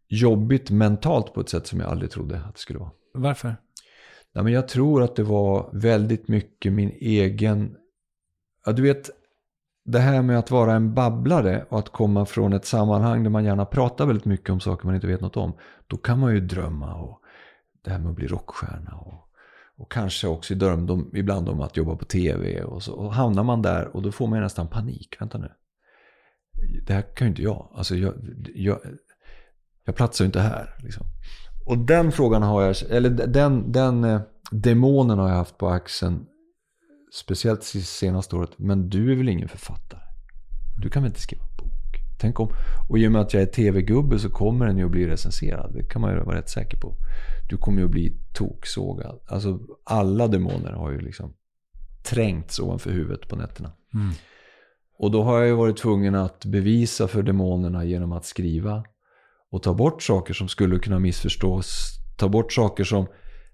jobbigt mentalt på ett sätt som jag aldrig trodde att det skulle vara. Varför? Ja, men jag tror att det var väldigt mycket min egen... Ja, du vet, det här med att vara en babblare och att komma från ett sammanhang där man gärna pratar väldigt mycket om saker man inte vet något om. Då kan man ju drömma och det här med att bli rockstjärna och kanske också ibland om att jobba på tv och så. Och hamnar man där och då får man nästan panik. Vänta nu. Det här kan ju inte jag. Alltså jag platsar ju inte här liksom. Och den frågan har jag, eller den demonen har jag haft på axeln speciellt senaste året. Men du är väl ingen författare? Du kan väl inte skriva bok? Tänk om, och i och med att jag är tv-gubbe så kommer den ju att bli recenserad. Det kan man ju vara rätt säker på. Du kommer ju att bli toksågad. Alltså alla demoner har ju liksom trängts ovanför huvudet på nätterna. Mm. Och då har jag ju varit tvungen att bevisa för demonerna genom att skriva och ta bort saker som skulle kunna missförstås. Ta bort saker som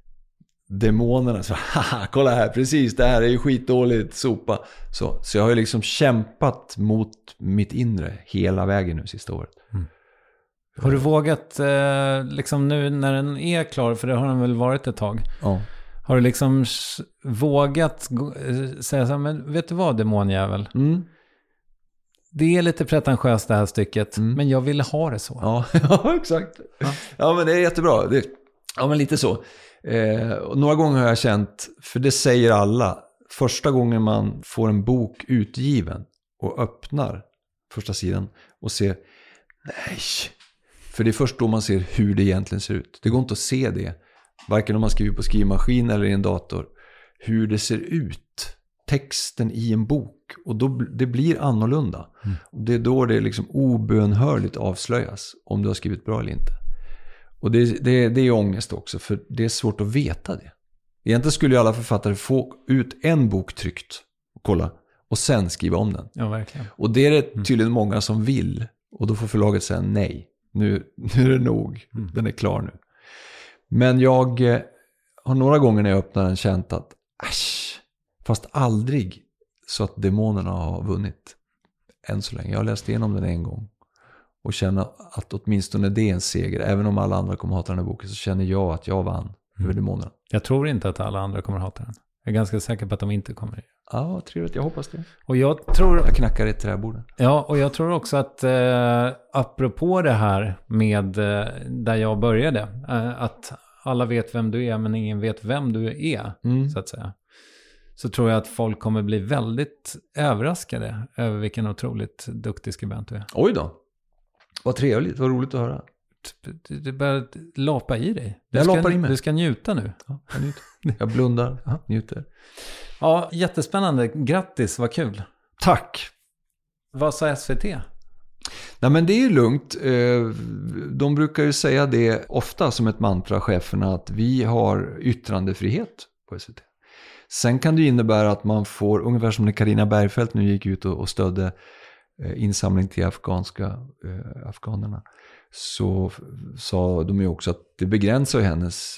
demonerna så haha, kolla här, precis, det här är ju skitdåligt, sopa. Så jag har ju liksom kämpat mot mitt inre hela vägen nu sista året. Mm. Har du vågat liksom nu när den är klar, för det har den väl varit ett tag. Ja. Har du liksom vågat säga så här, men vet du vad, demonjävel? Mm. Det är lite pretentiöst det här stycket, men jag vill ha det så. Ja, exakt. Ja, men det är jättebra. Ja, men lite så. Och några gånger har jag känt, för det säger alla, första gången man får en bok utgiven och öppnar första sidan och ser, nej, för det är först då man ser hur det egentligen ser ut. Det går inte att se det, varken om man skriver på skrivmaskin eller i en dator, hur det ser ut, texten i en bok, och då det blir annorlunda. Och det är då det liksom obönhörligt avslöjas om du har skrivit bra eller inte. Och det är ångest också, för det är svårt att veta det. Egentligen skulle ju alla författare få ut en bok tryckt, kolla, och sen skriva om den. Ja, verkligen. Och det är det tydligen många som vill. Och då får förlaget säga nej. Nu är det nog. Den är klar nu. Men jag har några gånger när jag öppnar den känt att fast aldrig så att demonerna har vunnit än så länge. Jag har läst igenom den en gång. Och känner att åtminstone det är en seger. Även om alla andra kommer att hata den här boken, så känner jag att jag vann över demonerna. Jag tror inte att alla andra kommer att hata den. Jag är ganska säker på att de inte kommer. Ja, trevligt. Jag hoppas det. Och jag tror... Jag knackar i träbordet. Ja, och jag tror också att apropå det här med där jag började, att alla vet vem du är men ingen vet vem du är, så att säga. Så tror jag att folk kommer bli väldigt överraskade över vilken otroligt duktig skribent du är. Oj då. Vad trevligt, vad roligt att höra. Du börjar lapa i dig. Du ska njuta nu. Ja, jag blundar, njuter. Ja, jättespännande. Grattis, vad kul. Tack. Vad sa SVT? Nej, men det är ju lugnt. De brukar ju säga det ofta som ett mantra, cheferna, att vi har yttrandefrihet på SVT. Sen kan det innebära att man får, ungefär som när Carina Bergfeldt nu gick ut och stödde insamling till afghanerna, så sa de ju också att det begränsar hennes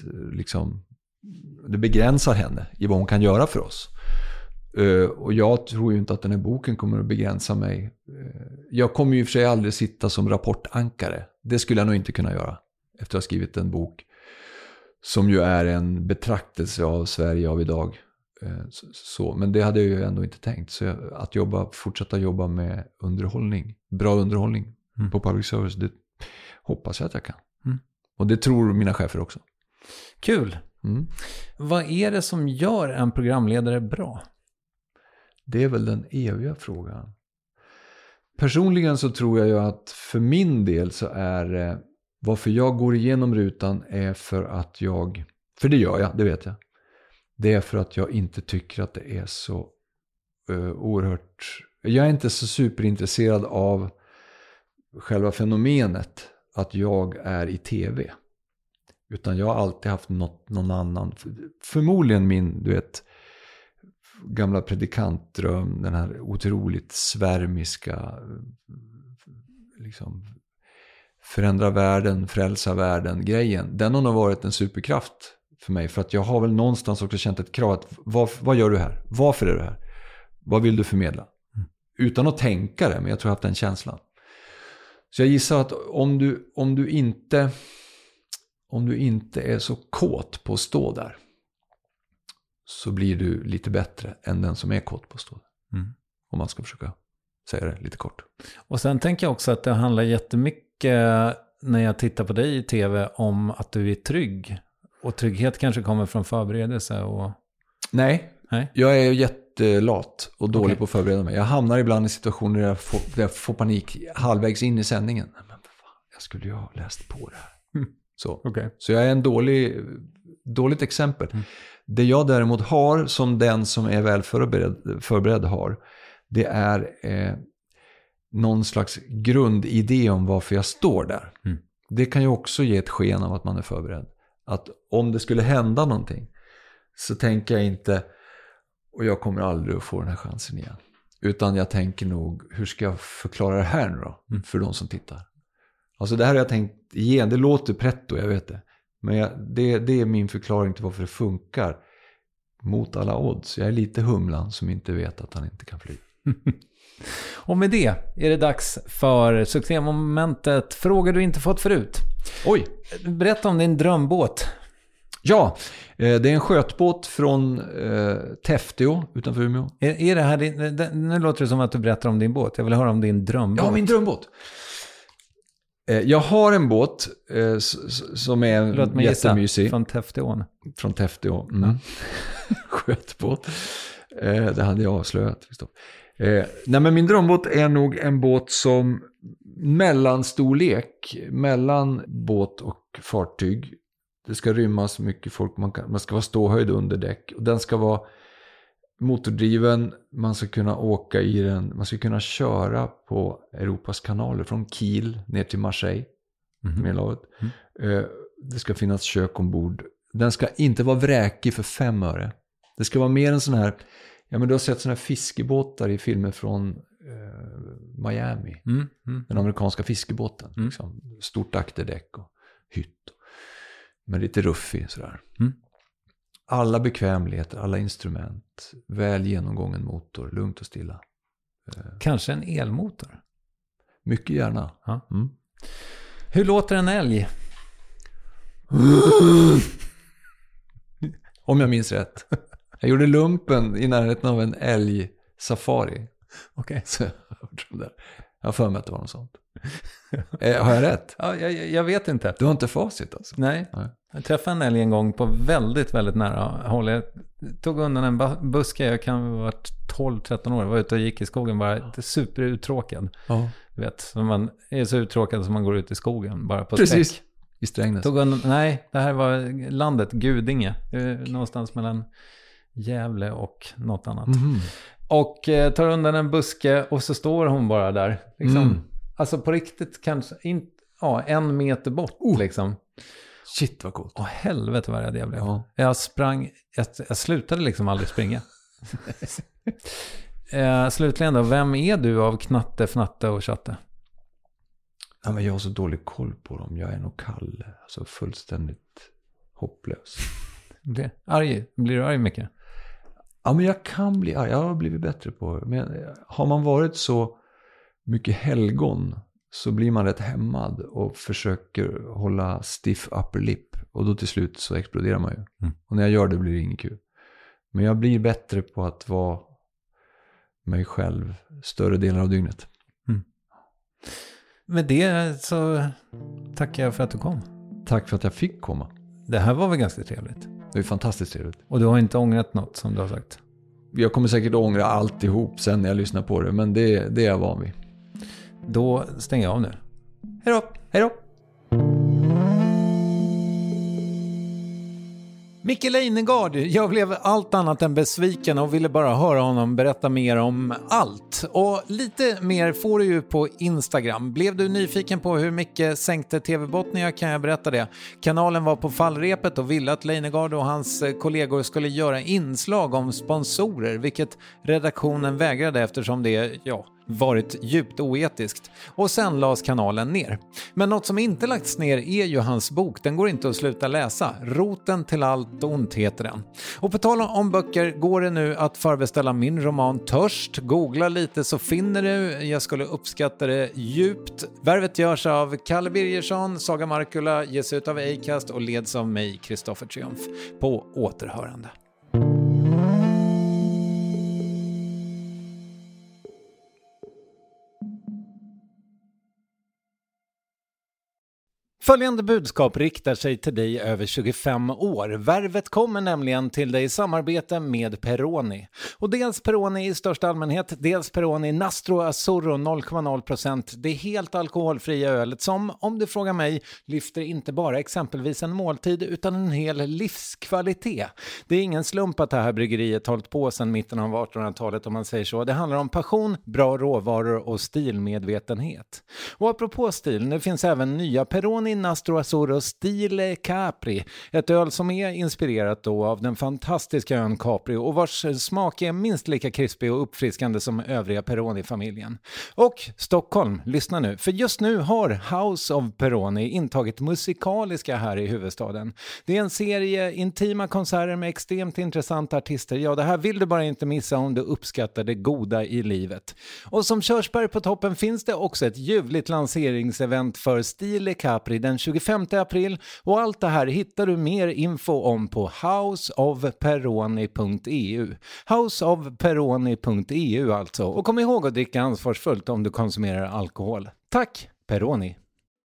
det begränsar henne i vad hon kan göra för oss. Och jag tror ju inte att den här boken kommer att begränsa mig. Jag kommer ju i och för sig aldrig sitta som rapportankare. Det skulle jag nog inte kunna göra efter att ha skrivit en bok som ju är en betraktelse av Sverige av idag. Så, men det hade jag ju ändå inte tänkt. Så att fortsätta jobba med underhållning, bra underhållning på public service, det hoppas jag att jag kan. Och det tror mina chefer också. Kul. Vad är det som gör en programledare bra? Det är väl den eviga frågan. Personligen så tror jag ju att för min del så är varför jag går igenom rutan är för att för det gör jag, det vet jag. Det är för att jag inte tycker att det är så oerhört... Jag är inte så superintresserad av själva fenomenet att jag är i tv. Utan jag har alltid haft någon annan... Förmodligen min, gamla predikantdröm, den här otroligt svärmiska, liksom förändra världen, frälsa världen grejen. Den har nog varit en superkraft för mig, för att jag har väl någonstans också känt ett krav att vad gör du här? Varför är du här? Vad vill du förmedla? Utan att tänka det, men jag tror jag har haft den känslan. Så jag gissar att om du inte är så kåt på att stå där, så blir du lite bättre än den som är kåt på att stå där. Om man ska försöka säga det lite kort. Och sen tänker jag också att det handlar jättemycket när jag tittar på dig i tv om att du är trygg. Och trygghet kanske kommer från förberedelse och... Nej. Jag är jättelat och dålig på att förbereda mig. Jag hamnar ibland i situationer där jag får panik halvvägs in i sändningen. Men fan, jag skulle ju ha läst på det här. Så jag är en dåligt exempel. Det jag däremot har, som den som är väl förberedd har, det är någon slags grundidé om varför jag står där. Det kan ju också ge ett sken av att man är förberedd. Att om det skulle hända någonting, så tänker jag inte, och jag kommer aldrig att få den här chansen igen. Utan jag tänker nog, hur ska jag förklara det här nu då? För de som tittar. Alltså det här har jag tänkt igen, det låter pretto, jag vet det. Men det är min förklaring till varför det funkar mot alla odds. Jag är lite humlan som inte vet att han inte kan fly. Och med det är det dags för succémomentet Frågor du inte fått förut. Oj! Berätta om din drömbåt. Ja, det är en skötbåt från Täfteå utanför Umeå. Är det här nu låter det som att du berättar om din båt. Jag vill höra om din drömbåt. Ja, min drömbåt. Jag har en båt som är jättemysig. Från Täfteån. Från Täfteå. Skötbåt. Det hade jag avslöjat. Nej, men min drömbåt är nog en båt som mellanstorlek mellan båt och fartyg. Det ska rymmas mycket folk. Man ska vara ståhöjd under däck. Och den ska vara motordriven. Man ska kunna åka i den. Man ska kunna köra på Europas kanaler. Från Kiel ner till Marseille. Det ska finnas kök ombord. Den ska inte vara vräkig för 5 öre. Det ska vara mer en sån här... Ja, men du har sett såna här fiskebåtar i filmer från Miami. Den amerikanska fiskebåten. Liksom. Stort akterdäck och hytt. Men lite ruffig sådär. Alla bekvämligheter, alla instrument. Väl genomgången motor, lugnt och stilla. Kanske en elmotor? Mycket gärna. Hur låter en älg? Om jag minns rätt. Jag gjorde lumpen i närheten av en älgsafari. Okej. Så jag har för mig att det var något sånt. Har jag rätt? Ja, jag vet inte. Du har inte facit alltså? Nej. Jag träffade en älg en gång på väldigt, väldigt nära håll. Jag tog undan en buske. Jag kan ha varit 12-13 år. Jag var ute och gick i skogen bara superuttråkad. Du vet, så man är så uttråkad som man går ut i skogen bara på Precis. späck. I Strängnäs. Nej, det här var landet Gudinge. Någonstans mellan Gävle och något annat. Och tar undan en buske och så står hon bara där. Liksom. Alltså på riktigt kanske 1 meter bort. Liksom. Shit vad coolt. Helvete vad rädd jag blev. Ja. Jag slutade liksom aldrig springa. Slutligen då, vem är du av Knatte, Fnatte och Chatte? Ja, men jag har så dålig koll på dem. Jag är nog Kalle. Alltså fullständigt hopplös. Blir du arg mycket? Ja, men jag kan bli arg. Jag har blivit bättre på det. Men har man varit så mycket helgon så blir man rätt hämmad och försöker hålla stiff upper lip. Och då till slut så exploderar man ju. Och när jag gör det blir det inget kul. Men jag blir bättre på att vara mig själv större delar av dygnet. Med det så tackar jag för att du kom. Tack för att jag fick komma. Det här var väl ganska trevligt. Det är fantastiskt trevligt. Och du har inte ångrat något som du har sagt? Jag kommer säkert att ångra alltihop sen när jag lyssnar på det. Men det är jag van vid. Då stänger jag av nu. Hej då! Hej då! Micke Leijnegard, jag blev allt annat än besviken och ville bara höra honom berätta mer om allt. Och lite mer får du ju på Instagram. Blev du nyfiken på hur Micke sänkte TV-Botnia kan jag berätta det. Kanalen var på fallrepet och ville att Leijnegard och hans kollegor skulle göra inslag om sponsorer, vilket redaktionen vägrade eftersom det varit djupt oetiskt och sen lades kanalen ner. Men något som inte lagts ner är ju hans bok. Den går inte att sluta läsa. Roten till allt ont heter den. Och på tal om böcker går det nu att förbeställa min roman Törst. Googla lite så finner du. Jag skulle uppskatta det djupt. Värvet görs av Kalle Birgersson, Saga Markula, ges ut av Acast och leds av mig, Kristoffer Triumf. På återhörande. Följande budskap riktar sig till dig över 25 år. Värvet kommer nämligen till dig i samarbete med Peroni. Och dels Peroni i största allmänhet, dels Peroni Nastro Azzurro 0,0%. Det är helt alkoholfria ölet som, om du frågar mig, lyfter inte bara exempelvis en måltid utan en hel livskvalitet. Det är ingen slump att det här bryggeriet hållit på sedan mitten av 1800-talet om man säger så. Det handlar om passion, bra råvaror och stilmedvetenhet. Och apropå stil, nu finns även nya Peroni Nastro Azzurro Stile Capri, ett öl som är inspirerat då av den fantastiska ön Capri och vars smak är minst lika krispig och uppfriskande som övriga Peroni-familjen. Och Stockholm, lyssna nu, för just nu har House of Peroni intagit musikaliska här i huvudstaden. Det är en serie intima konserter med extremt intressanta artister. Ja, det här vill du bara inte missa om du uppskattar det goda i livet. Och som körsbär på toppen finns det också ett ljuvligt lanseringsevent för Stile Capri den 25 april och allt det här hittar du mer info om på houseofperoni.eu. Houseofperoni.eu alltså. Och kom ihåg att dricka ansvarsfullt om du konsumerar alkohol. Tack, Peroni!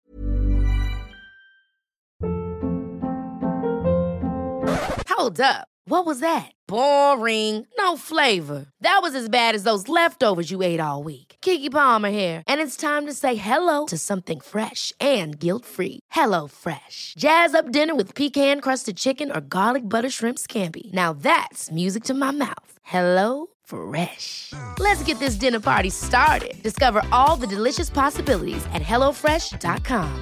Hold up. What was that? Boring. No flavor. That was as bad as those leftovers you ate all week. Keke Palmer here, and it's time to say hello to something fresh and guilt-free. Hello Fresh. Jazz up dinner with pecan-crusted chicken or garlic butter shrimp scampi. Now that's music to my mouth. Hello Fresh. Let's get this dinner party started. Discover all the delicious possibilities at hellofresh.com.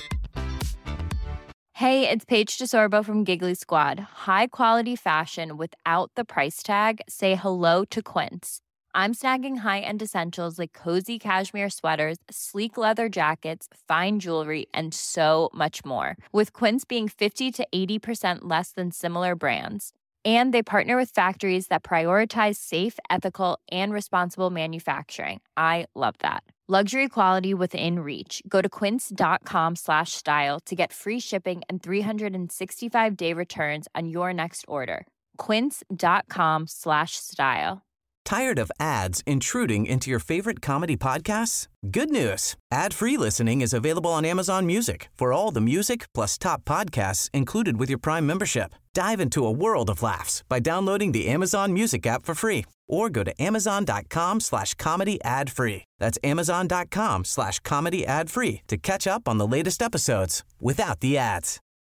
Hey, it's Paige DeSorbo from Giggly Squad. High quality fashion without the price tag. Say hello to Quince. I'm snagging high-end essentials like cozy cashmere sweaters, sleek leather jackets, fine jewelry, and so much more. With Quince being 50 to 80% less than similar brands. And they partner with factories that prioritize safe, ethical, and responsible manufacturing. I love that. Luxury quality within reach. Go to quince.com/style to get free shipping and 365-day returns on your next order. Quince.com/style. Tired of ads intruding into your favorite comedy podcasts? Good news. Ad-free listening is available on Amazon Music for all the music plus top podcasts included with your Prime membership. Dive into a world of laughs by downloading the Amazon Music app for free or go to amazon.com/comedy ad-free. That's amazon.com/comedy ad-free to catch up on the latest episodes without the ads.